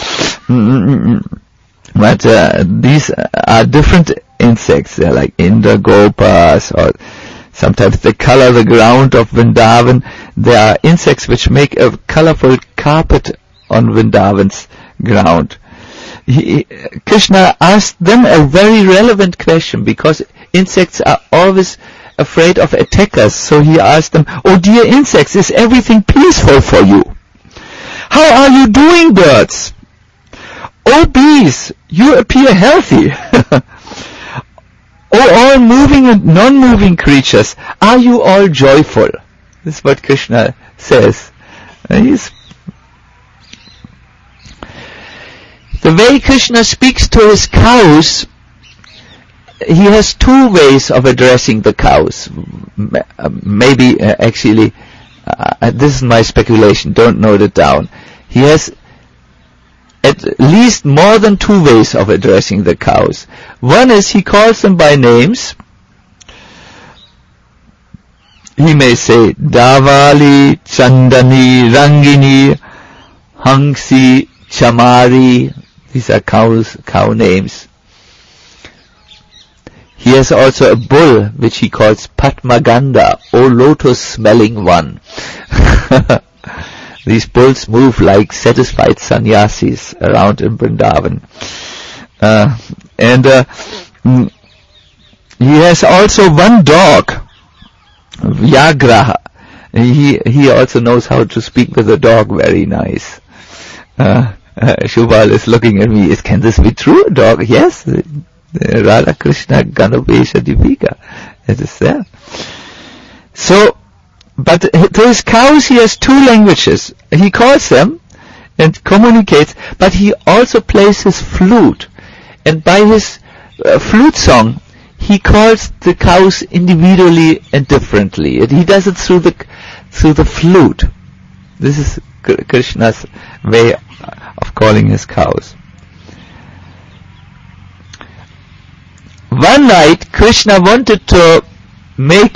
C: But these are different insects. They're like Indragopas, or sometimes they color the ground of Vrindavan. There are insects which make a colorful carpet on Vrindavan's ground. Krishna asked them a very relevant question, because insects are always afraid of attackers. So he asked them, oh dear insects, is everything peaceful for you? How are you doing, birds? Oh bees, you appear healthy. Oh all moving and non-moving creatures, are you all joyful? This is what Krishna says. The way Krishna speaks to his cows, he has two ways of addressing the cows. Maybe, actually, this is my speculation, don't note it down. He has at least more than two ways of addressing the cows. One is he calls them by names. He may say, Davali, Chandani, Rangini, Hangsi, Chamari. These are cow names. He has also a bull, which he calls Padmaganda, or lotus-smelling one. These bulls move like satisfied sannyasis around in Vrindavan. He has also one dog, Vyagraha. He also knows how to speak with a dog very nice. Shubal is looking at me. Can this be true? A dog? Yes. Radha Krishna Ganavesha Dipika. It is there. So, but to his cows he has two languages. He calls them and communicates, but he also plays his flute. And by his flute song, he calls the cows individually and differently. And he does it through the flute. This is Krishna's way of calling his cows. One night, Krishna wanted to make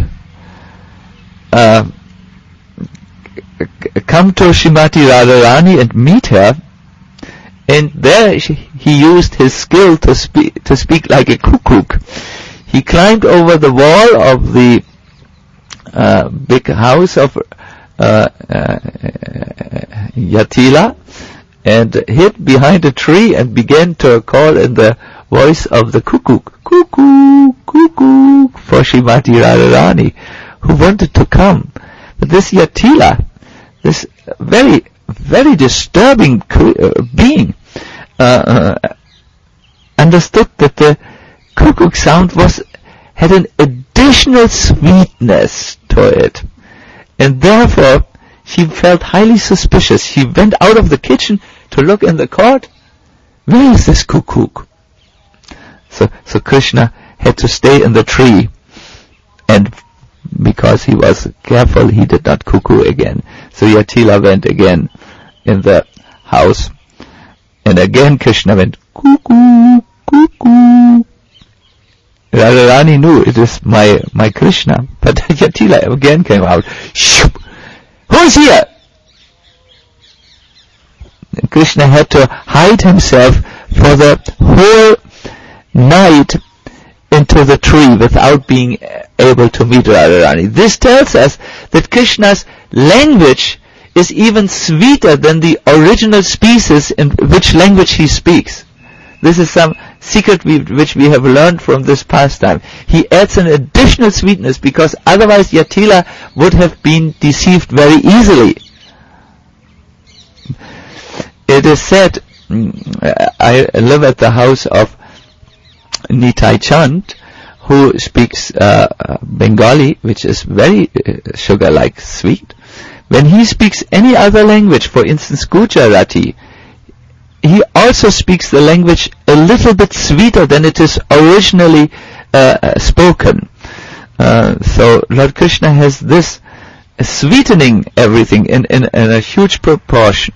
C: come to Srimati Radharani and meet her, and there he used his skill to speak like a cuckoo. He climbed over the wall of the big house of Yatila and hid behind a tree and began to call in the voice of the cuckoo, cuckoo, cuckoo, for Srimati Radharani, who wanted to come. But this Yatila, this very, very disturbing being, understood that the cuckoo sound had an additional sweetness to it, and therefore she felt highly suspicious. She went out of the kitchen to look in the court. Where is this cuckoo? So Krishna had to stay in the tree, and because he was careful, he did not cuckoo again. So Yatila went again in the house, and again Krishna went cuckoo, cuckoo. Radharani knew it is my Krishna, but Yatila again came out. Shoop! Who's here? And Krishna had to hide himself for the whole night into the tree without being able to meet Radharani. This tells us that Krishna's language is even sweeter than the original species in which language he speaks. This is some secret which we have learned from this pastime. He adds an additional sweetness because otherwise Yatila would have been deceived very easily. It is said, I live at the house of Nitai Chand, who speaks Bengali, which is very sugar-like sweet. When he speaks any other language, for instance Gujarati, he also speaks the language a little bit sweeter than it is originally spoken. So Lord Krishna has this sweetening everything in a huge proportion.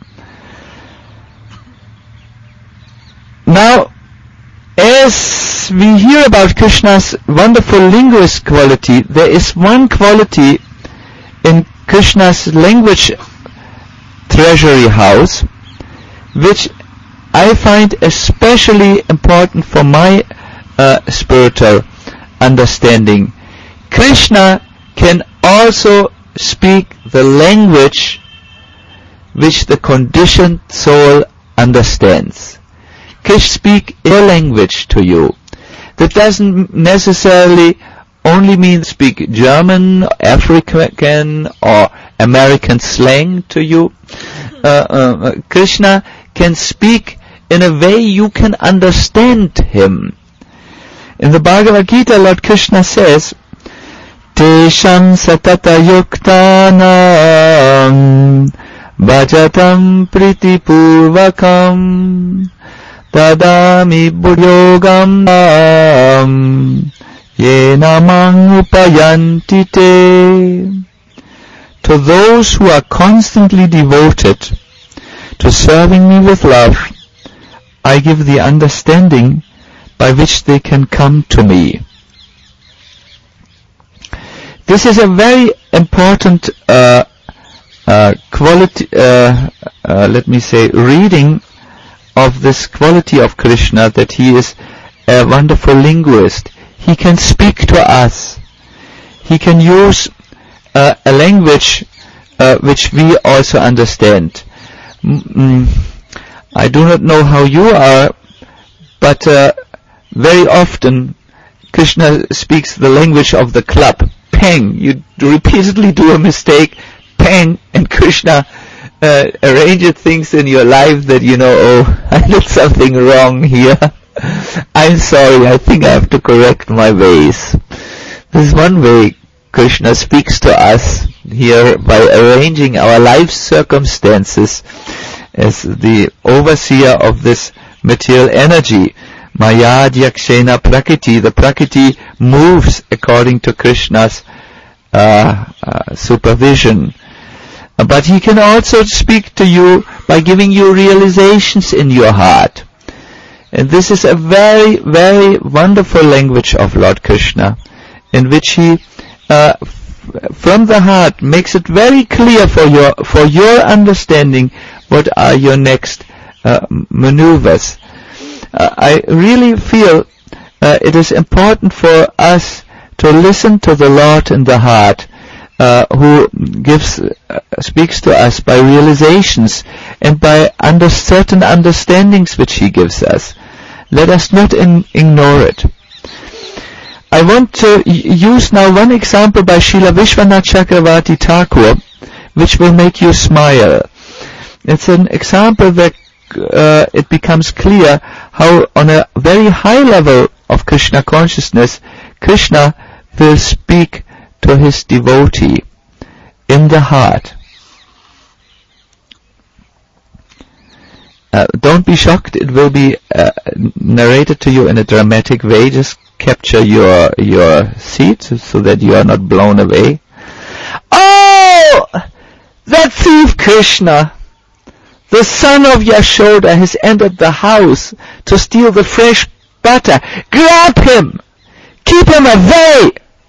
C: Now, as we hear about Krishna's wonderful linguist quality, there is one quality in Krishna's language treasury house which I find especially important for my spiritual understanding. Krishna can also speak the language which the conditioned soul understands. Krishna speaks your language to you. That doesn't necessarily only mean speak German, African or American slang to you. Krishna can speak in a way you can understand him. In the Bhagavad Gita, Lord Krishna says, Tesham satata yuktanam bhajatam pritipurvakam tadami buddhyogam yenamang upayanti te. To those who are constantly devoted to serving me with love, I give the understanding by which they can come to me. This is a very important quality, reading of this quality of Krishna, that he is a wonderful linguist. He can speak to us. He can use a language which we also understand. I do not know how you are, but very often Krishna speaks the language of the club. Pang, you repeatedly do a mistake, pang, and Krishna arranges things in your life that you know, oh, I did something wrong here. I'm sorry, I think I have to correct my ways. This is one way Krishna speaks to us here, by arranging our life circumstances as the overseer of this material energy. Maya Dyakshena Prakriti, the Prakriti moves according to Krishna's supervision. But he can also speak to you by giving you realizations in your heart. And this is a very, very wonderful language of Lord Krishna, in which he from the heart makes it very clear for your understanding what are your next maneuvers. I really feel it is important for us to listen to the Lord in the heart, who speaks to us by realizations and by certain understandings which he gives us. Let us not ignore it. I want to use now one example by Srila Vishwanath Chakravarti Thakur, which will make you smile. It's an example that it becomes clear how on a very high level of Krishna consciousness, Krishna will speak to his devotee in the heart. Don't be shocked, it will be narrated to you in a dramatic way. Just capture your seat so that you are not blown away. Oh! That thief Krishna, the son of Yashoda, has entered the house to steal the fresh butter. Grab him! Keep him away!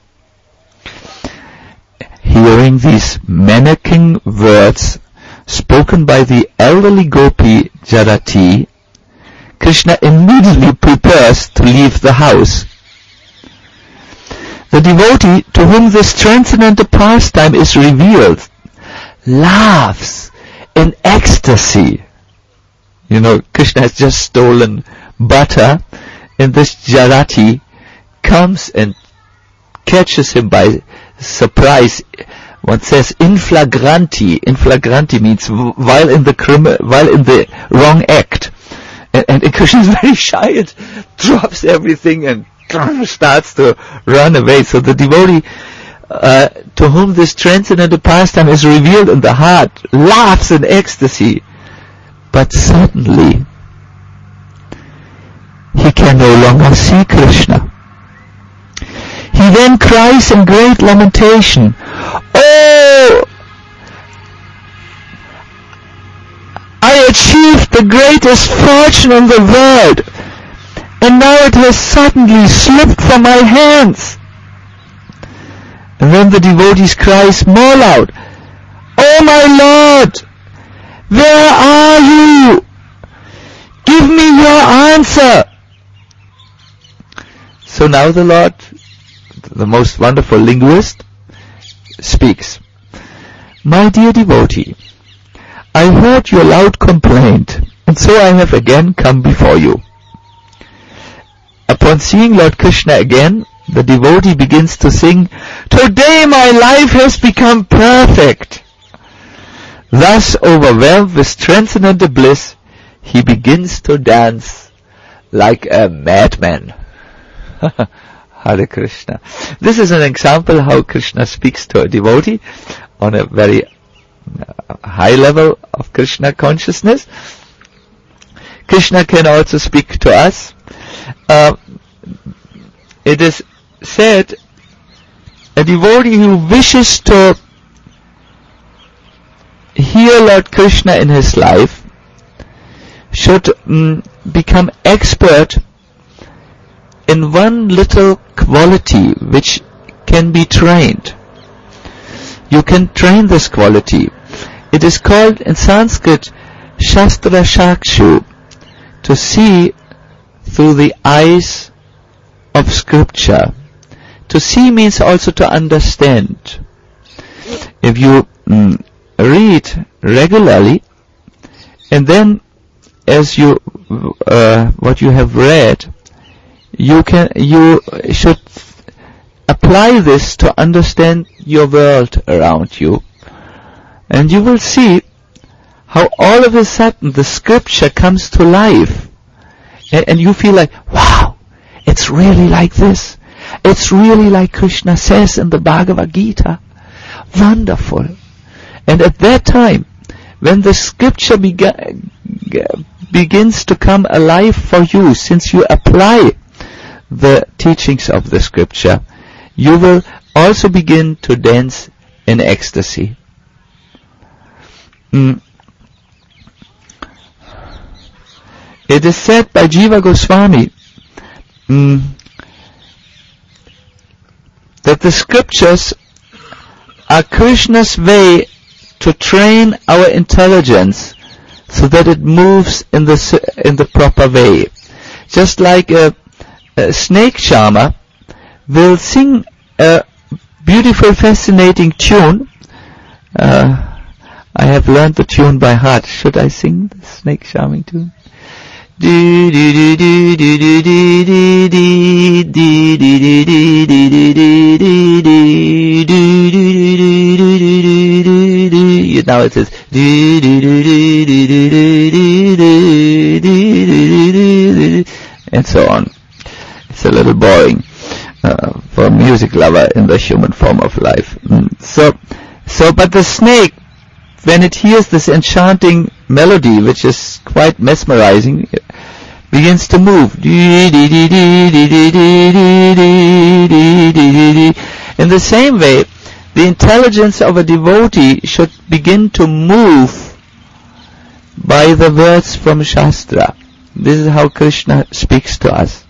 C: Hearing these menacing words spoken by the elderly gopi Jadati, Krishna immediately prepares to leave the house. The devotee to whom this transcendental pastime is revealed laughs in ecstasy. You know, Krishna has just stolen butter, and this Jarati comes and catches him by surprise. One says in flagranti. In flagranti means while in the wrong act. And Krishna is very shy and drops everything and starts to run away. So the devotee to whom this transcendental pastime is revealed in the heart laughs in ecstasy. But suddenly he can no longer see Krishna. He then cries in great lamentation, "Oh, I achieved the greatest fortune in the world, and now it has suddenly slipped from my hands." And then the devotee cries more loud, "Oh my Lord, where are you? Give me your answer." So now the Lord, the most wonderful linguist, speaks. "My dear devotee, I heard your loud complaint, and so I have again come before you." Upon seeing Lord Krishna again, the devotee begins to sing, "Today my life has become perfect." Thus, overwhelmed with transcendental bliss, he begins to dance like a madman. Hare Krishna. This is an example how Krishna speaks to a devotee on a very high level of Krishna consciousness. Krishna can also speak to us. It is said a devotee who wishes to hear Lord Krishna in his life should become expert in one little quality which can be trained. You can train this quality. It is called in Sanskrit Shastra Shakshu, to see through the eyes of scripture. To see means also to understand. If you read regularly, and then as you what you have read, you should apply this to understand your world around you, and you will see how all of a sudden the scripture comes to life, and you feel like, wow, it's really like this. It's really like Krishna says in the Bhagavad Gita. Wonderful. And at that time, when the scripture begins to come alive for you, since you apply the teachings of the scripture, you will also begin to dance in ecstasy. It is said by Jiva Goswami that the scriptures are Krishna's way to train our intelligence so that it moves in the proper way. Just like a snake charmer will sing a beautiful, fascinating tune. I have learned the tune by heart. Should I sing the snake charming tune? Now it says and so on. It's a little boring for a music lover in the human form of life. But the snake, when it hears this enchanting melody, which is quite mesmerizing, begins to move. In the same way, the intelligence of a devotee should begin to move by the words from Shastra. This is how Krishna speaks to us.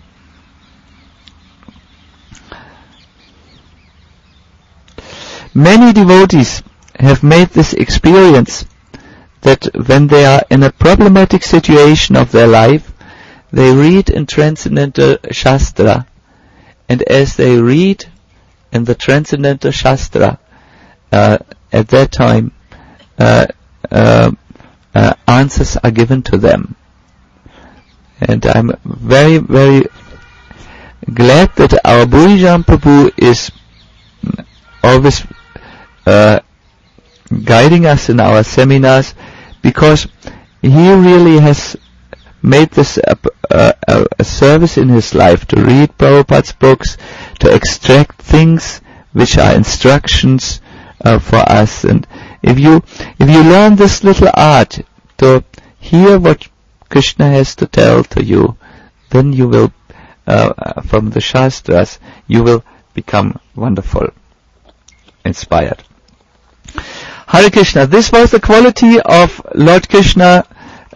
C: Many devotees have made this experience that when they are in a problematic situation of their life, they read in transcendental Shastra, and as they read in the Transcendental Shastra, at that time, answers are given to them. And I'm very, very glad that our Burijan Prabhu is always guiding us in our seminars, because he really has made this a service in his life to read Prabhupada's books, to extract things which are instructions for us. And if you learn this little art to hear what Krishna has to tell to you, then you will, from the Shastras, you will become wonderful, inspired. Hare Krishna. This was the quality of Lord Krishna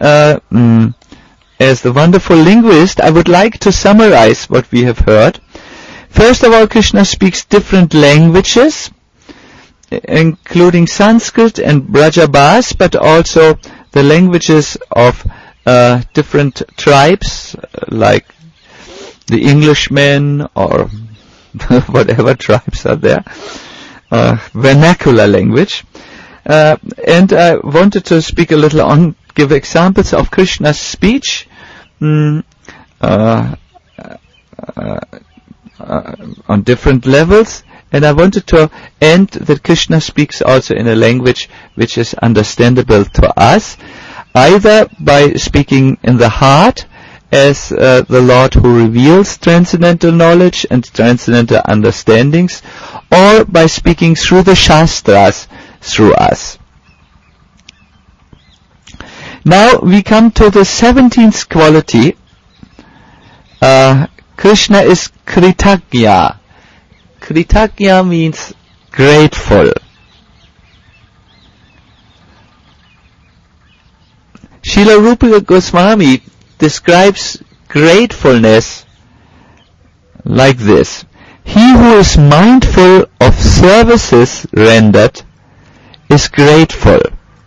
C: as the wonderful linguist. I would like to summarize what we have heard. First of all, Krishna speaks different languages, including Sanskrit and Brajabhas, but also the languages of different tribes, like the Englishmen or whatever tribes are there, vernacular language. And I wanted to speak a little on, give examples of Krishna's speech on different levels. And I wanted to end that Krishna speaks also in a language which is understandable to us, either by speaking in the heart, as the Lord who reveals transcendental knowledge and transcendental understandings, or by speaking through the Shastras, through us. Now we come to the 17th quality. Krishna is Kritagya. Kritagya means grateful. Srila Rupa Goswami describes gratefulness like this: he who is mindful of services rendered is grateful.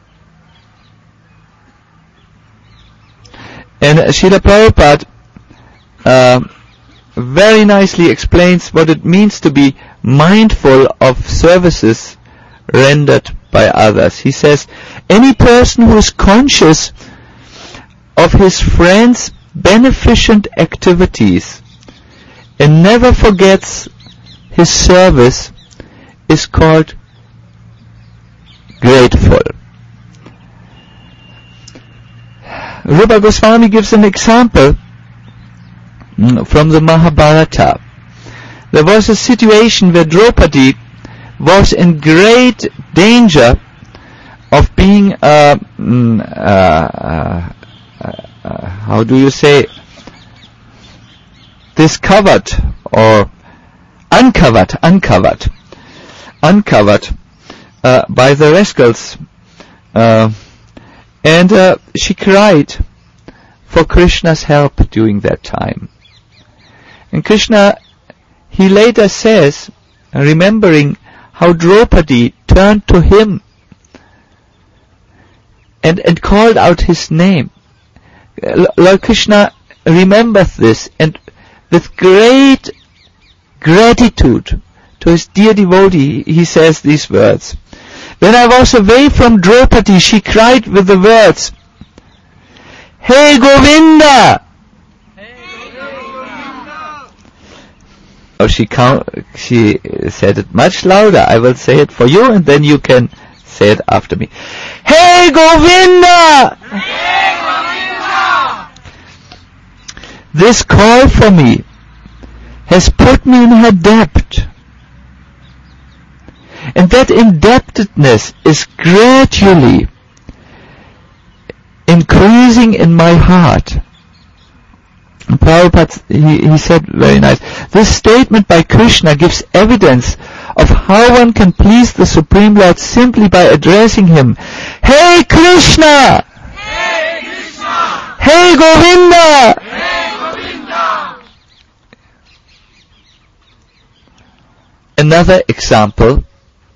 C: And Srila Prabhupada very nicely explains what it means to be mindful of services rendered by others. He says, any person who is conscious of his friend's beneficent activities and never forgets his service is called grateful. Rupa Goswami gives an example from the Mahabharata. There was a situation where Draupadi was in great danger of being, how do you say, discovered or uncovered by the rascals. And she cried for Krishna's help during that time. And Krishna, he later says, remembering how Draupadi turned to him and called out his name. Lord Krishna remembers this, and with great gratitude to his dear devotee, he says these words. When I was away from Draupadi, she cried with the words, Hey Govinda! Oh, she said it much louder. I will say it for you, and then you can say it after me. Hey Govinda! Hey Govinda! This call for me has put me in her debt. And that indebtedness is gradually increasing in my heart. And Prabhupada, he said very nice, this statement by Krishna gives evidence of how one can please the Supreme Lord simply by addressing him. Hey Krishna! Hey Krishna! Hey Govinda! Hey Govinda! Another example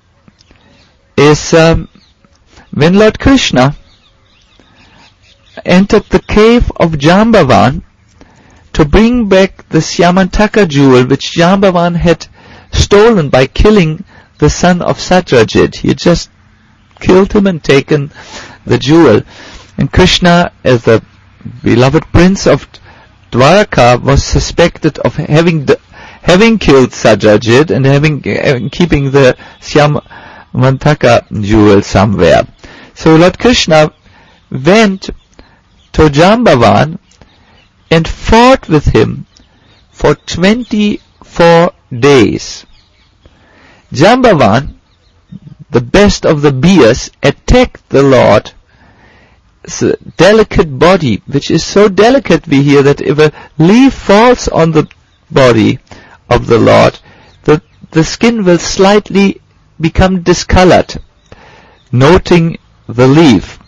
C: is when Lord Krishna entered the cave of Jambavan to bring back the Syamantaka jewel which Jambavan had stolen by killing the son of Satyajit. He had just killed him and taken the jewel. And Krishna, as the beloved prince of Dwaraka, was suspected of having killed Satyajit and keeping the Syamantaka jewel somewhere. So Lord Krishna went to Jambavan and fought with him for 24 days. Jambavan, the best of the bears, attacked the Lord's delicate body, which is so delicate, we hear, that if a leaf falls on the body of the Lord, the skin will slightly become discolored, noting the leaf.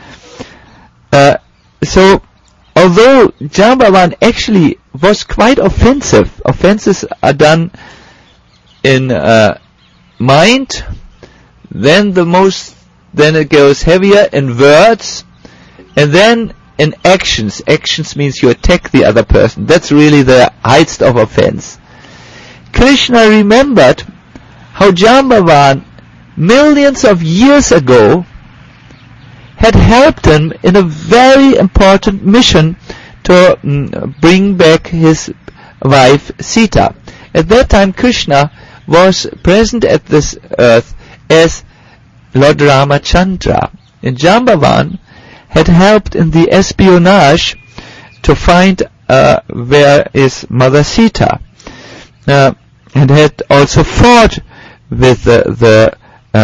C: So, although Jambavan actually was quite offensive, offenses are done in mind, then it goes heavier in words, and then in actions. Actions means you attack the other person. That's really the height of offense. Krishna remembered how Jambavan millions of years ago had helped him in a very important mission to bring back his wife Sita. At that time, Krishna was present at this earth as Lord Ramachandra. And Jambavan had helped in the espionage to find where is Mother Sita, and had also fought with the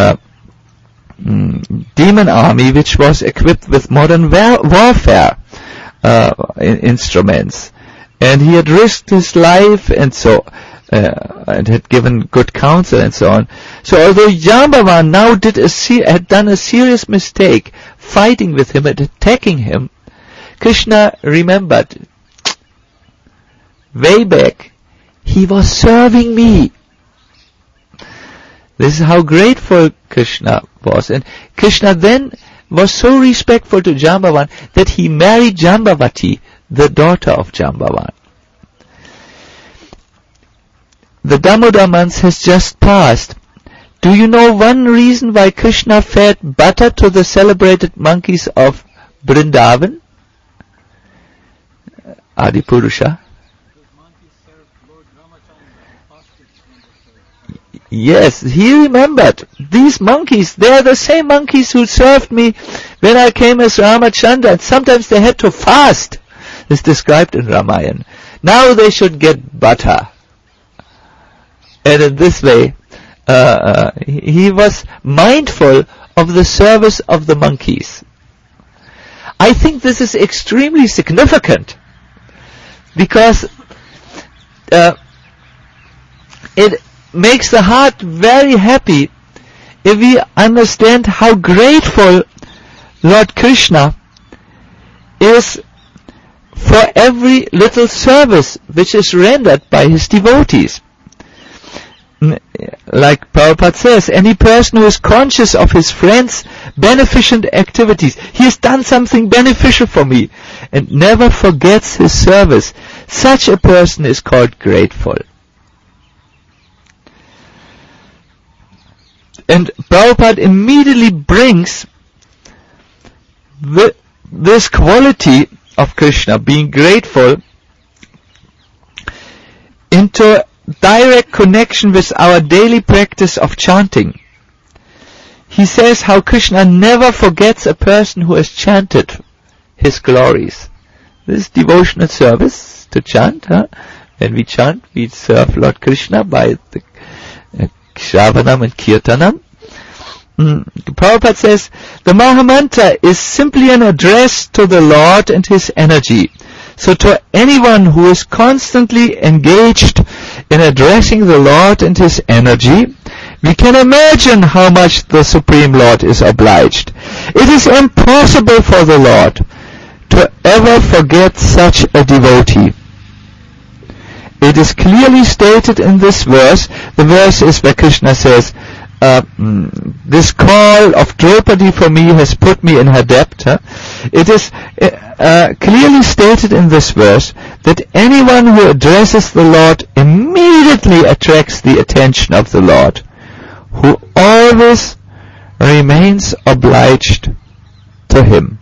C: demon army, which was equipped with modern warfare instruments, and he had risked his life and and had given good counsel and so on. So although Jambavan now had done a serious mistake fighting with him and attacking him, Krishna remembered, way back, he was serving me. This is how grateful Krishna was. And Krishna then was so respectful to Jambavan that he married Jambavati, the daughter of Jambavan. The Damodar month has just passed. Do you know one reason why Krishna fed butter to the celebrated monkeys of Vrindavan? Adipurusha? Yes, he remembered. These monkeys, they are the same monkeys who served me when I came as Ramachandra, and sometimes they had to fast. It's described in Ramayana. Now they should get butter. And in this way, he was mindful of the service of the monkeys. I think this is extremely significant, because it makes the heart very happy if we understand how grateful Lord Krishna is for every little service which is rendered by his devotees. Like Prabhupada says, any person who is conscious of his friend's beneficent activities, he has done something beneficial for me, and never forgets his service, such a person is called grateful. And Prabhupada immediately brings this quality of Krishna, being grateful, into direct connection with our daily practice of chanting. He says how Krishna never forgets a person who has chanted his glories. This is devotional service to chant. When we chant, we serve Lord Krishna by the Shravanam and Kirtanam. Prabhupada says, the Mahamantra is simply an address to the Lord and his energy. So to anyone who is constantly engaged in addressing the Lord and his energy, we can imagine how much the Supreme Lord is obliged. It is impossible for the Lord to ever forget such a devotee. It is clearly stated in this verse. The verse is where Krishna says, this call of Draupadi for me has put me in her debt. It is clearly stated in this verse that anyone who addresses the Lord immediately attracts the attention of the Lord, who always remains obliged to him.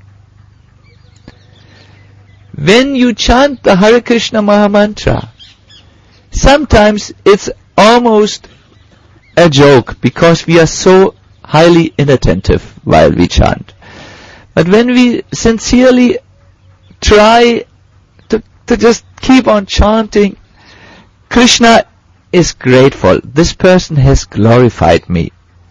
C: When you chant the Hare Krishna Mahamantra, sometimes it's almost a joke because we are so highly inattentive while we chant. But when we sincerely try to just keep on chanting, Krishna is grateful. This person has glorified me.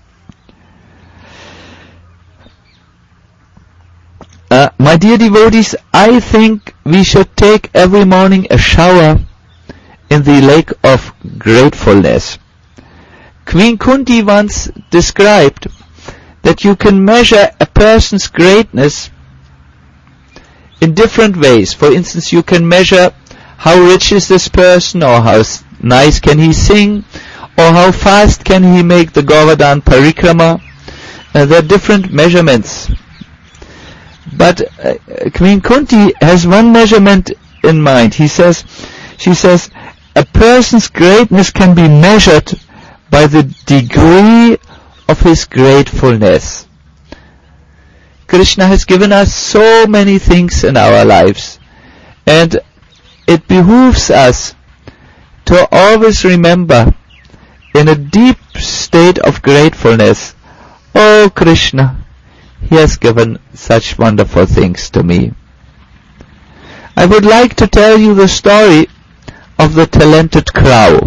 C: My dear devotees, I think we should take every morning a shower in the lake of gratefulness. Queen Kunti once described that you can measure a person's greatness in different ways. For instance, you can measure how rich is this person, or how nice can he sing, or how fast can he make the Govardhan Parikrama. There are different measurements. But Queen Kunti has one measurement in mind. She says, a person's greatness can be measured by the degree of his gratefulness. Krishna has given us so many things in our lives, and it behooves us to always remember in a deep state of gratefulness, oh Krishna, He has given such wonderful things to me. I would like to tell you the story of the talented crow.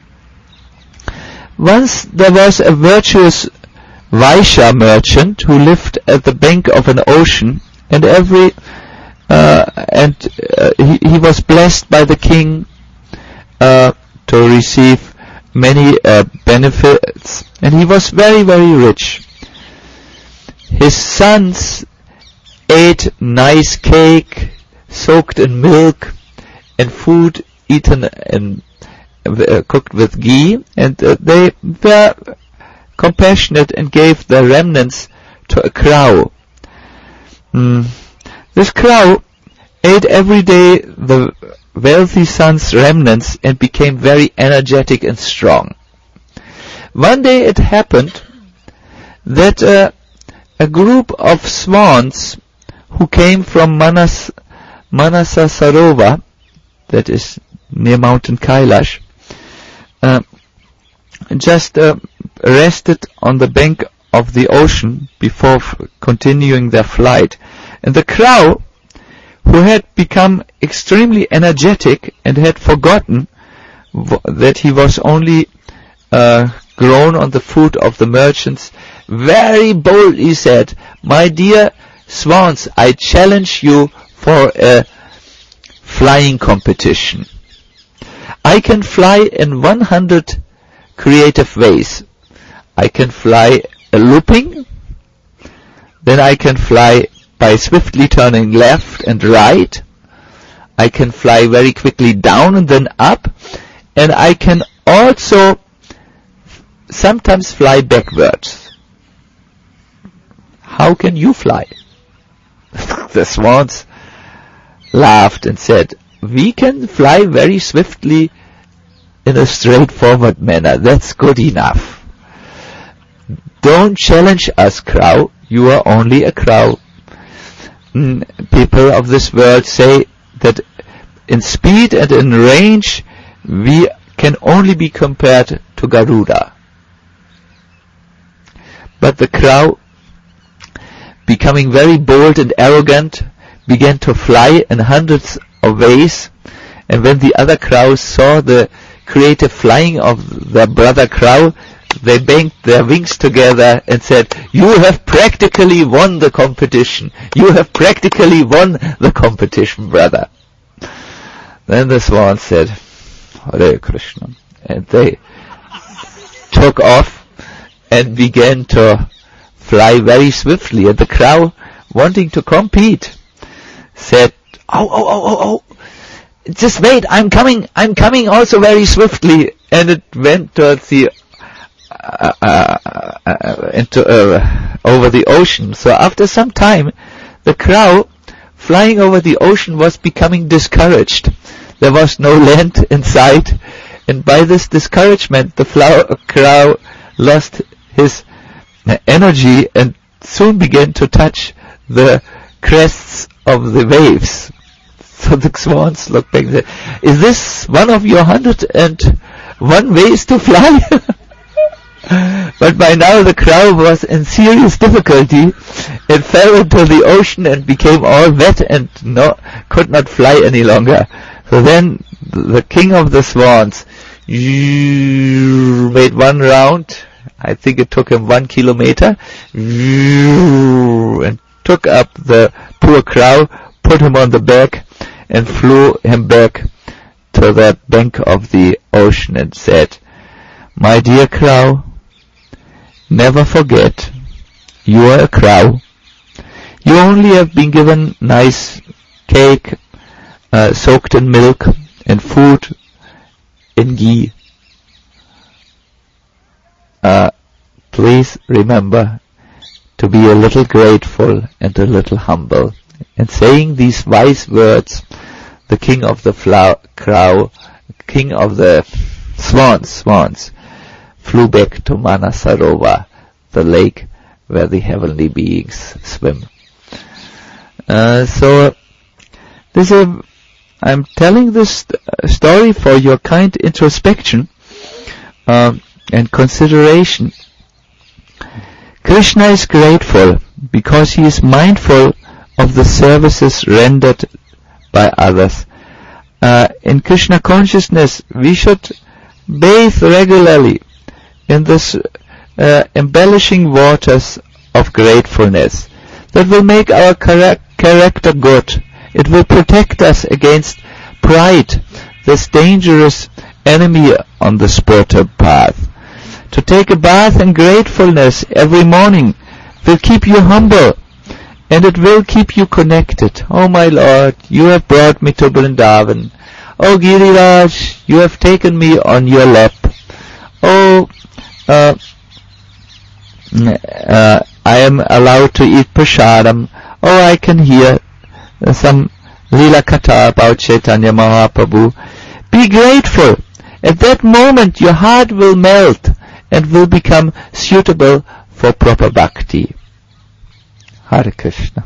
C: Once there was a virtuous Vaishya merchant who lived at the bank of an ocean, and he was blessed by the king to receive many benefits, and he was very, very rich. His sons ate nice cake soaked in milk and food eaten and cooked with ghee, and they were compassionate and gave the remnants to a crow. This crow ate every day the wealthy son's remnants and became very energetic and strong. One day it happened that a group of swans who came from Manasa Sarovar, that is near Mountain Kailash, just rested on the bank of the ocean before continuing their flight. And the crow, who had become extremely energetic and had forgotten that he was only grown on the food of the merchants, very boldly said, "My dear swans, I challenge you for a flying competition. I can fly in 100 creative ways. I can fly looping, then I can fly by swiftly turning left and right, I can fly very quickly down and then up, and I can also sometimes fly backwards. How can you fly?" The swans laughed and said, "We can fly very swiftly in a straightforward manner. That's good enough. Don't challenge us, crow. You are only a crow." People of this world say that in speed and in range we can only be compared to Garuda. But the crow, becoming very bold and arrogant, began to fly in hundreds of ways, and when the other crows saw the creative flying of their brother crow, they banged their wings together and said, "You have practically won the competition. You have practically won the competition, brother." Then the swan said, "Hare Krishna," and they took off and began to fly very swiftly, and the crow, wanting to compete, said, Oh, just wait, I'm coming also very swiftly," and it went towards the over the ocean. So after some time, the crow flying over the ocean was becoming discouraged. There was no land in sight, and by this discouragement, the crow lost his energy and soon began to touch the crests of the waves. So the swans looked back and said, "Is this one of your 101 ways to fly?" But by now the crow was in serious difficulty. It fell into the ocean and became all wet and could not fly any longer. So then the king of the swans made one round. I think it took him 1 kilometer, and took up the poor crow, put him on the back, and flew him back to the bank of the ocean and said, "My dear crow, never forget, you are a crow. You only have been given nice cake, soaked in milk, and food in ghee. Please remember to be a little grateful and a little humble." And saying these wise words, the king of the king of the swans, flew back to Manasarovar, the lake where the heavenly beings swim. I'm telling this story for your kind introspection and consideration. Krishna is grateful because he is mindful of the services rendered by others. In Krishna consciousness, we should bathe regularly in this embellishing waters of gratefulness. That will make our character good. It will protect us against pride, this dangerous enemy on the spiritual path. To take a bath in gratefulness every morning will keep you humble, and it will keep you connected. Oh my Lord, you have brought me to Vrindavan. Oh Giriraj, you have taken me on your lap. Oh, I am allowed to eat prasadam. Oh, I can hear some Leela Katha about Chaitanya Mahaprabhu. Be grateful. At that moment your heart will melt and will become suitable for proper bhakti. Hare Krishna.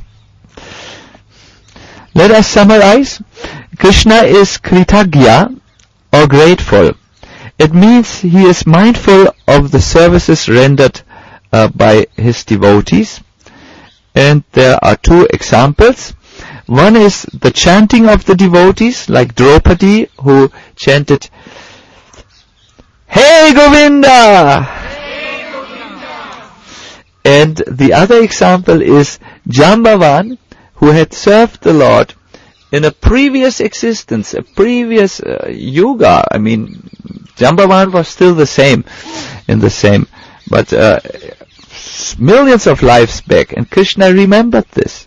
C: Let us summarize. Krishna is Kritagya, or grateful. It means he is mindful of the services rendered by his devotees. And there are two examples. One is the chanting of the devotees, like Draupadi, who chanted, "Hey Govinda!" Hey Govinda! And the other example is Jambavan, who had served the Lord in a previous existence, a previous yuga. I mean, Jambavan was still the same, but millions of lives back, and Krishna remembered this.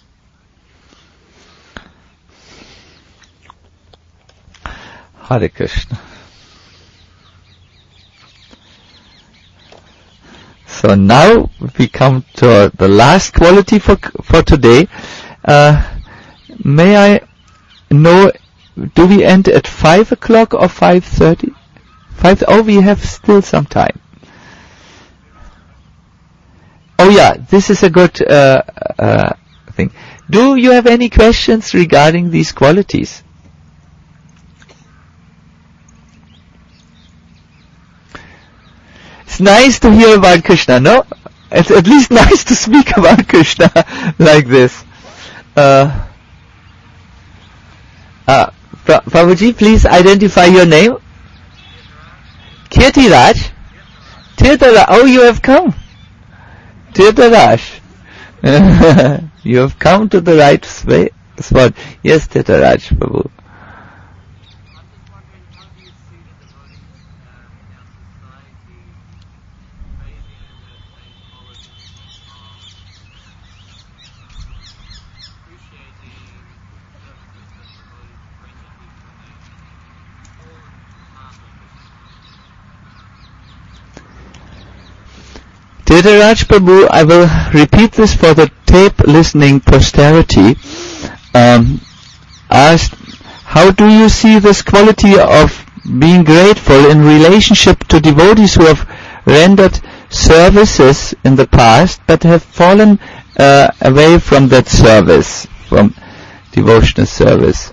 C: Hare Krishna. So now we come to the last quality for today. May I know, do we end at 5 o'clock or 5:30? Oh, we have still some time. Oh yeah, this is a good thing. Do you have any questions regarding these qualities? It's nice to hear about Krishna, no? It's at least nice to speak about Krishna like this. Prabhuji, please identify your name. Kirtiraj? Tirtharaj. Oh, you have come. Tirtharaj. You have come to the right spot. Yes, Tirtharaj, Prabhu. Tirtharaj Prabhu, I will repeat this for the tape listening posterity, asked, how do you see this quality of being grateful in relationship to devotees who have rendered services in the past but have fallen away from that service, from devotional service?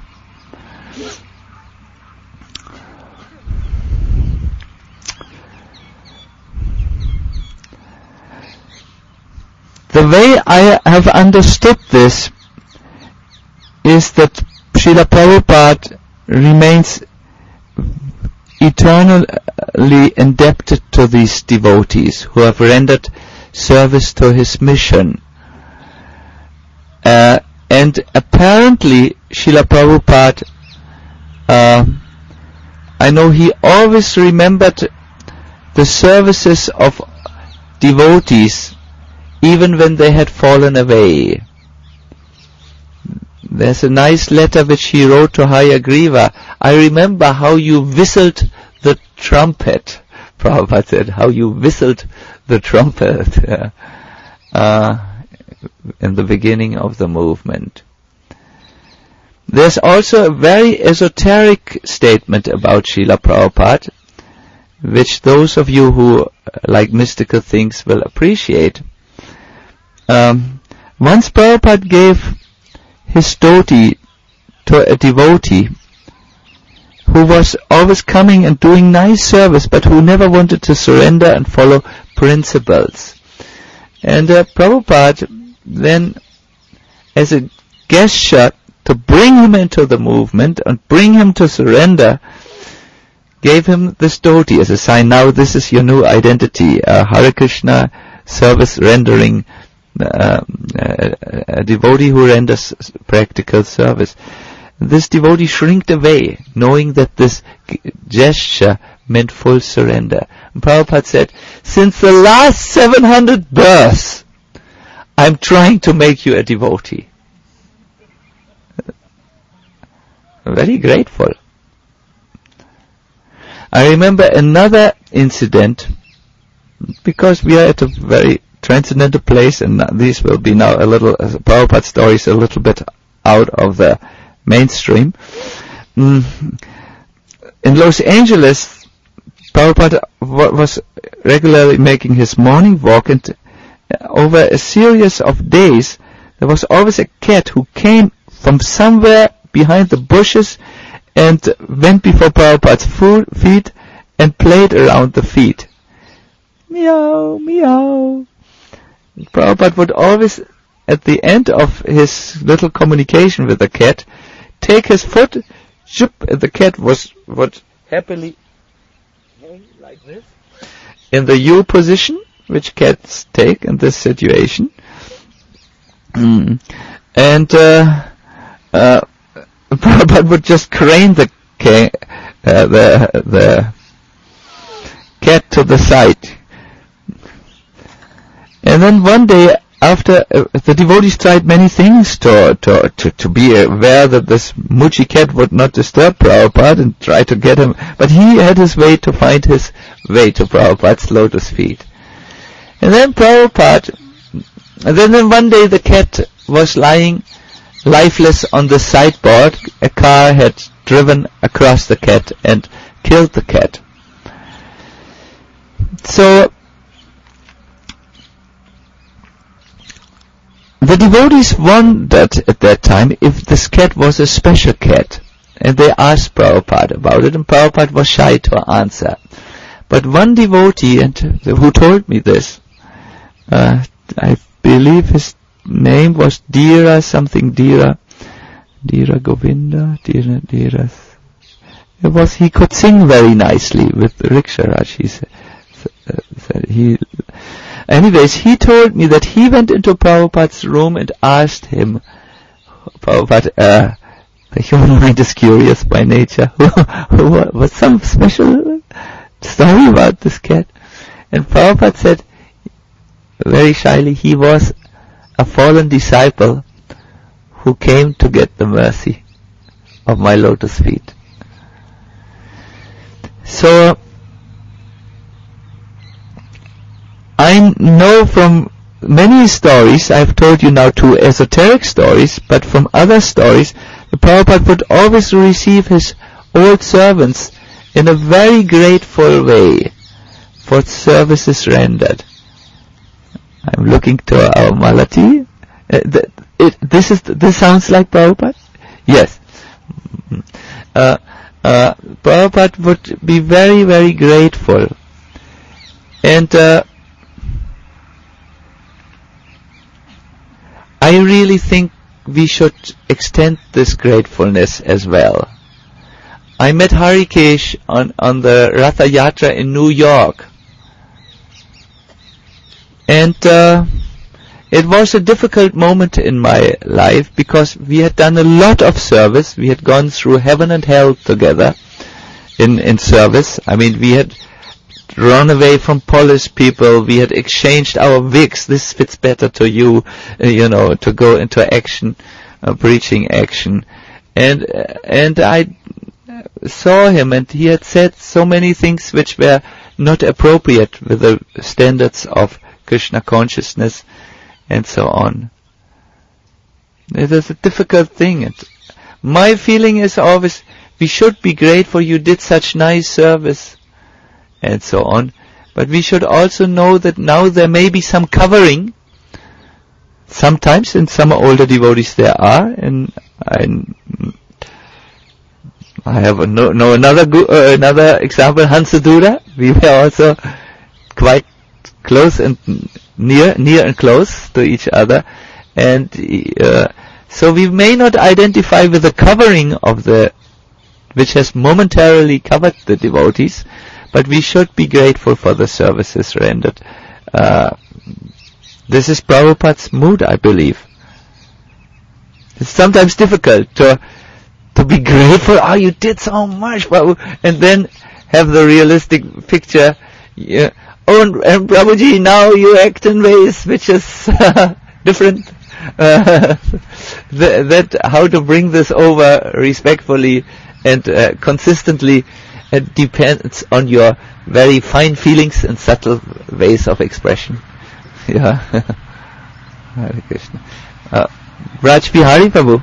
C: The way I have understood this is that Srila Prabhupada remains eternally indebted to these devotees who have rendered service to his mission. And apparently Srila Prabhupada, I know he always remembered the services of devotees even when they had fallen away. There's a nice letter which he wrote to Hayagriva. I remember how you whistled the trumpet. Prabhupada said, how you whistled the trumpet in the beginning of the movement. There's also a very esoteric statement about Srila Prabhupada, which those of you who like mystical things will appreciate. Once Prabhupada gave his dhoti to a devotee who was always coming and doing nice service but who never wanted to surrender and follow principles. And Prabhupada then, as a gesture to bring him into the movement and bring him to surrender, gave him this dhoti as a sign, now this is your new identity, Hare Krishna service rendering, a devotee who renders practical service. This devotee shrinked away, knowing that this gesture meant full surrender. And Prabhupada said, since the last 700 births, I'm trying to make you a devotee. Very grateful. I remember another incident, because we are at a very transcendental place, and these will be now a little, Prabhupada stories a little bit out of the mainstream. In Los Angeles, Prabhupada was regularly making his morning walk, and over a series of days, there was always a cat who came from somewhere behind the bushes and went before Prabhupada's feet and played around the feet. Meow, meow. Prabhupada would always, at the end of his little communication with the cat, take his foot, and the cat would happily hang like this in the U position, which cats take in this situation. And Prabhupada would just crane the cat to the side. And then one day, after the devotees tried many things to be aware that this Muchi cat would not disturb Prabhupada and try to get him, but he had his way to find his way to Prabhupada's lotus feet. And then then one day the cat was lying lifeless on the sideboard. A car had driven across the cat and killed the cat. So the devotees wondered at that time if this cat was a special cat, and they asked Prabhupada about it, and Prabhupada was shy to answer. But one devotee, who told me this, I believe his name was Dheera Govinda, Dheera. He could sing very nicely with Riksharaj, he said. Anyways, he told me that he went into Prabhupada's room and asked him, Prabhupada, the human mind is curious by nature, was some special story about this cat? And Prabhupada said, very shyly, he was a fallen disciple who came to get the mercy of my lotus feet. So, I know from many stories, I've told you now 2 esoteric stories, but from other stories, the Prabhupada would always receive his old servants in a very grateful way for services rendered. I'm looking to our Malati. This sounds like Prabhupada? Yes. Prabhupada would be very, very grateful. And I really think we should extend this gratefulness as well. I met Harikesh on the Ratha Yatra in New York. And it was a difficult moment in my life because we had done a lot of service. We had gone through heaven and hell together in service. I mean, we had run away from Polish people. We had exchanged our wigs. This fits better to you, to go into action, preaching action. And I saw him, and he had said so many things which were not appropriate with the standards of Krishna consciousness and so on. It is a difficult thing. My feeling is always, we should be grateful you did such nice service and so on. But we should also know that now there may be some covering. Sometimes in some older devotees there are, and I have another example, Hansadura. We were also quite close and near and close to each other, and so we may not identify with the covering of which has momentarily covered the devotees, but we should be grateful for the services rendered. This is Prabhupada's mood, I believe. It's sometimes difficult to be grateful. Oh, you did so much, Prabhu, and then have the realistic picture. Yeah. Oh, and Prabhuji, now you act in ways which is different. That how to bring this over respectfully and consistently depends on your very fine feelings and subtle ways of expression. Yeah. Hare Krishna. Raj Bihari Prabhu.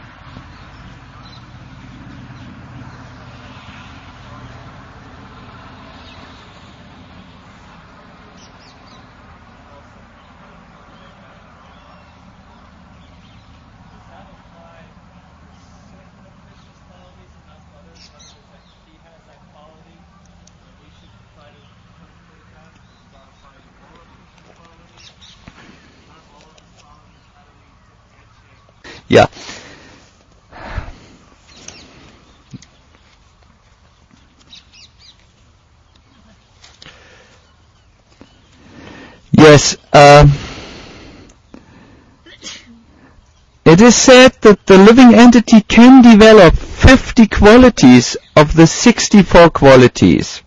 C: Yeah. Yes. It is said that the living entity can develop 50 qualities of the 64 qualities.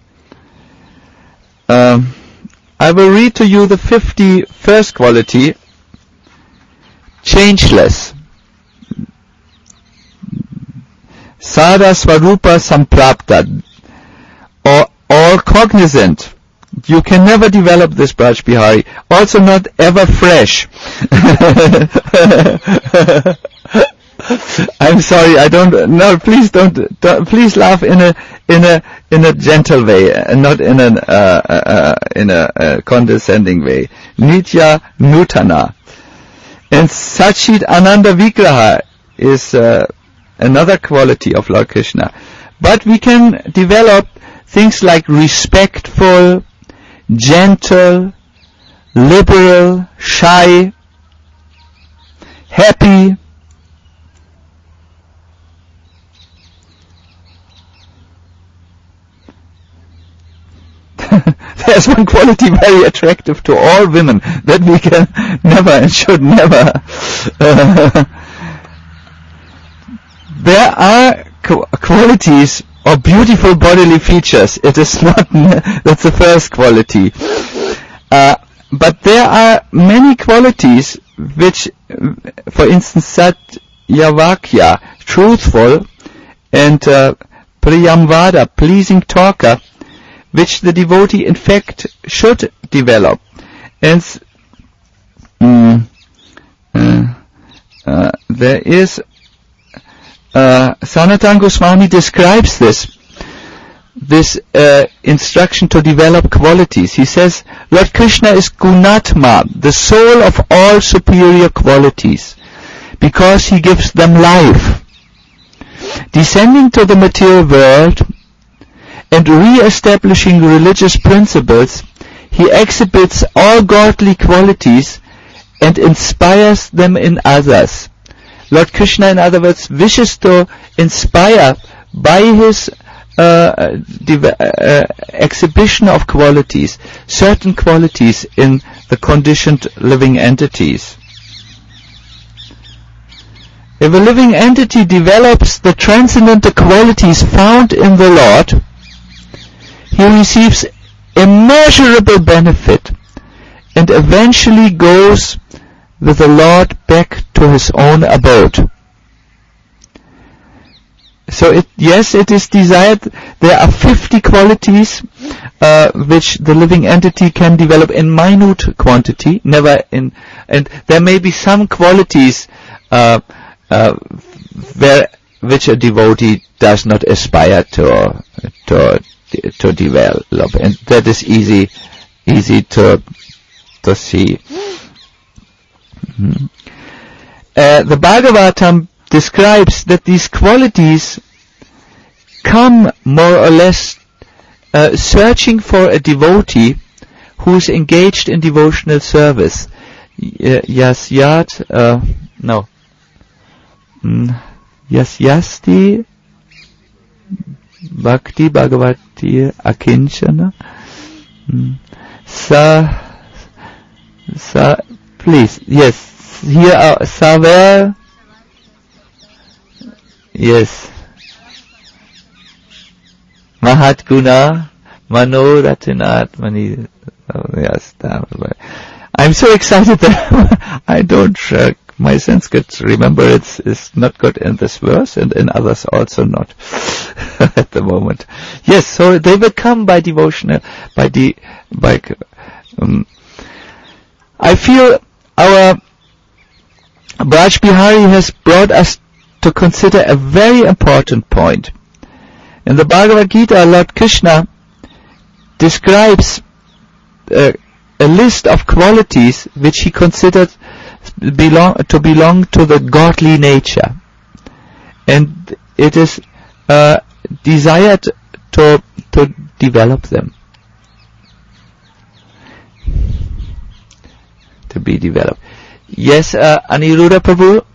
C: I will read to you the 51st quality, changeless. Sada Swarupa Samprapta, or all cognizant. You can never develop this, Braj Bihari. Also not ever fresh. I'm sorry, please please laugh in a gentle way, and not in a condescending way. Nitya Nutana. And Sachit Ananda Vigraha is another quality of Lord Krishna. But we can develop things like respectful, gentle, liberal, shy, happy. There's one quality very attractive to all women that we can never and should never. There are qualities or beautiful bodily features. It is not, that's the first quality. But there are many qualities which, for instance, Satyavakya, truthful, and Priyamvada, pleasing talker, which the devotee in fact should develop. And there is Sanatana Goswami describes this instruction to develop qualities. He says, Lord Krishna is Gunatma, the soul of all superior qualities, because he gives them life. Descending to the material world and re-establishing religious principles, he exhibits all godly qualities and inspires them in others. Lord Krishna, in other words, wishes to inspire by his exhibition of qualities, certain qualities in the conditioned living entities. If a living entity develops the transcendental qualities found in the Lord, he receives immeasurable benefit and eventually goes with the Lord back to his own abode. So it is desired. There are 50 qualities which the living entity can develop in minute quantity, and there may be some qualities which a devotee does not aspire to develop, and that is easy to see. The Bhagavatam describes that these qualities come more or less searching for a devotee who is engaged in devotional service. Yasyasti Bhakti Bhagavati Akinchana. Please, yes. Here are Saver. Yes. Mahat Guna Manoratinat Mani. Yes. I'm so excited that I don't. My Sanskrit, remember, it's not good in this verse, and in others also not at the moment. Yes. So they will come by devotional, I feel our Braj Bihari has brought us to consider a very important point. In the Bhagavad Gita, Lord Krishna describes a list of qualities which he considered belong to the godly nature, and it is desired to develop them, to be developed. Yes, Aniruddha Prabhu.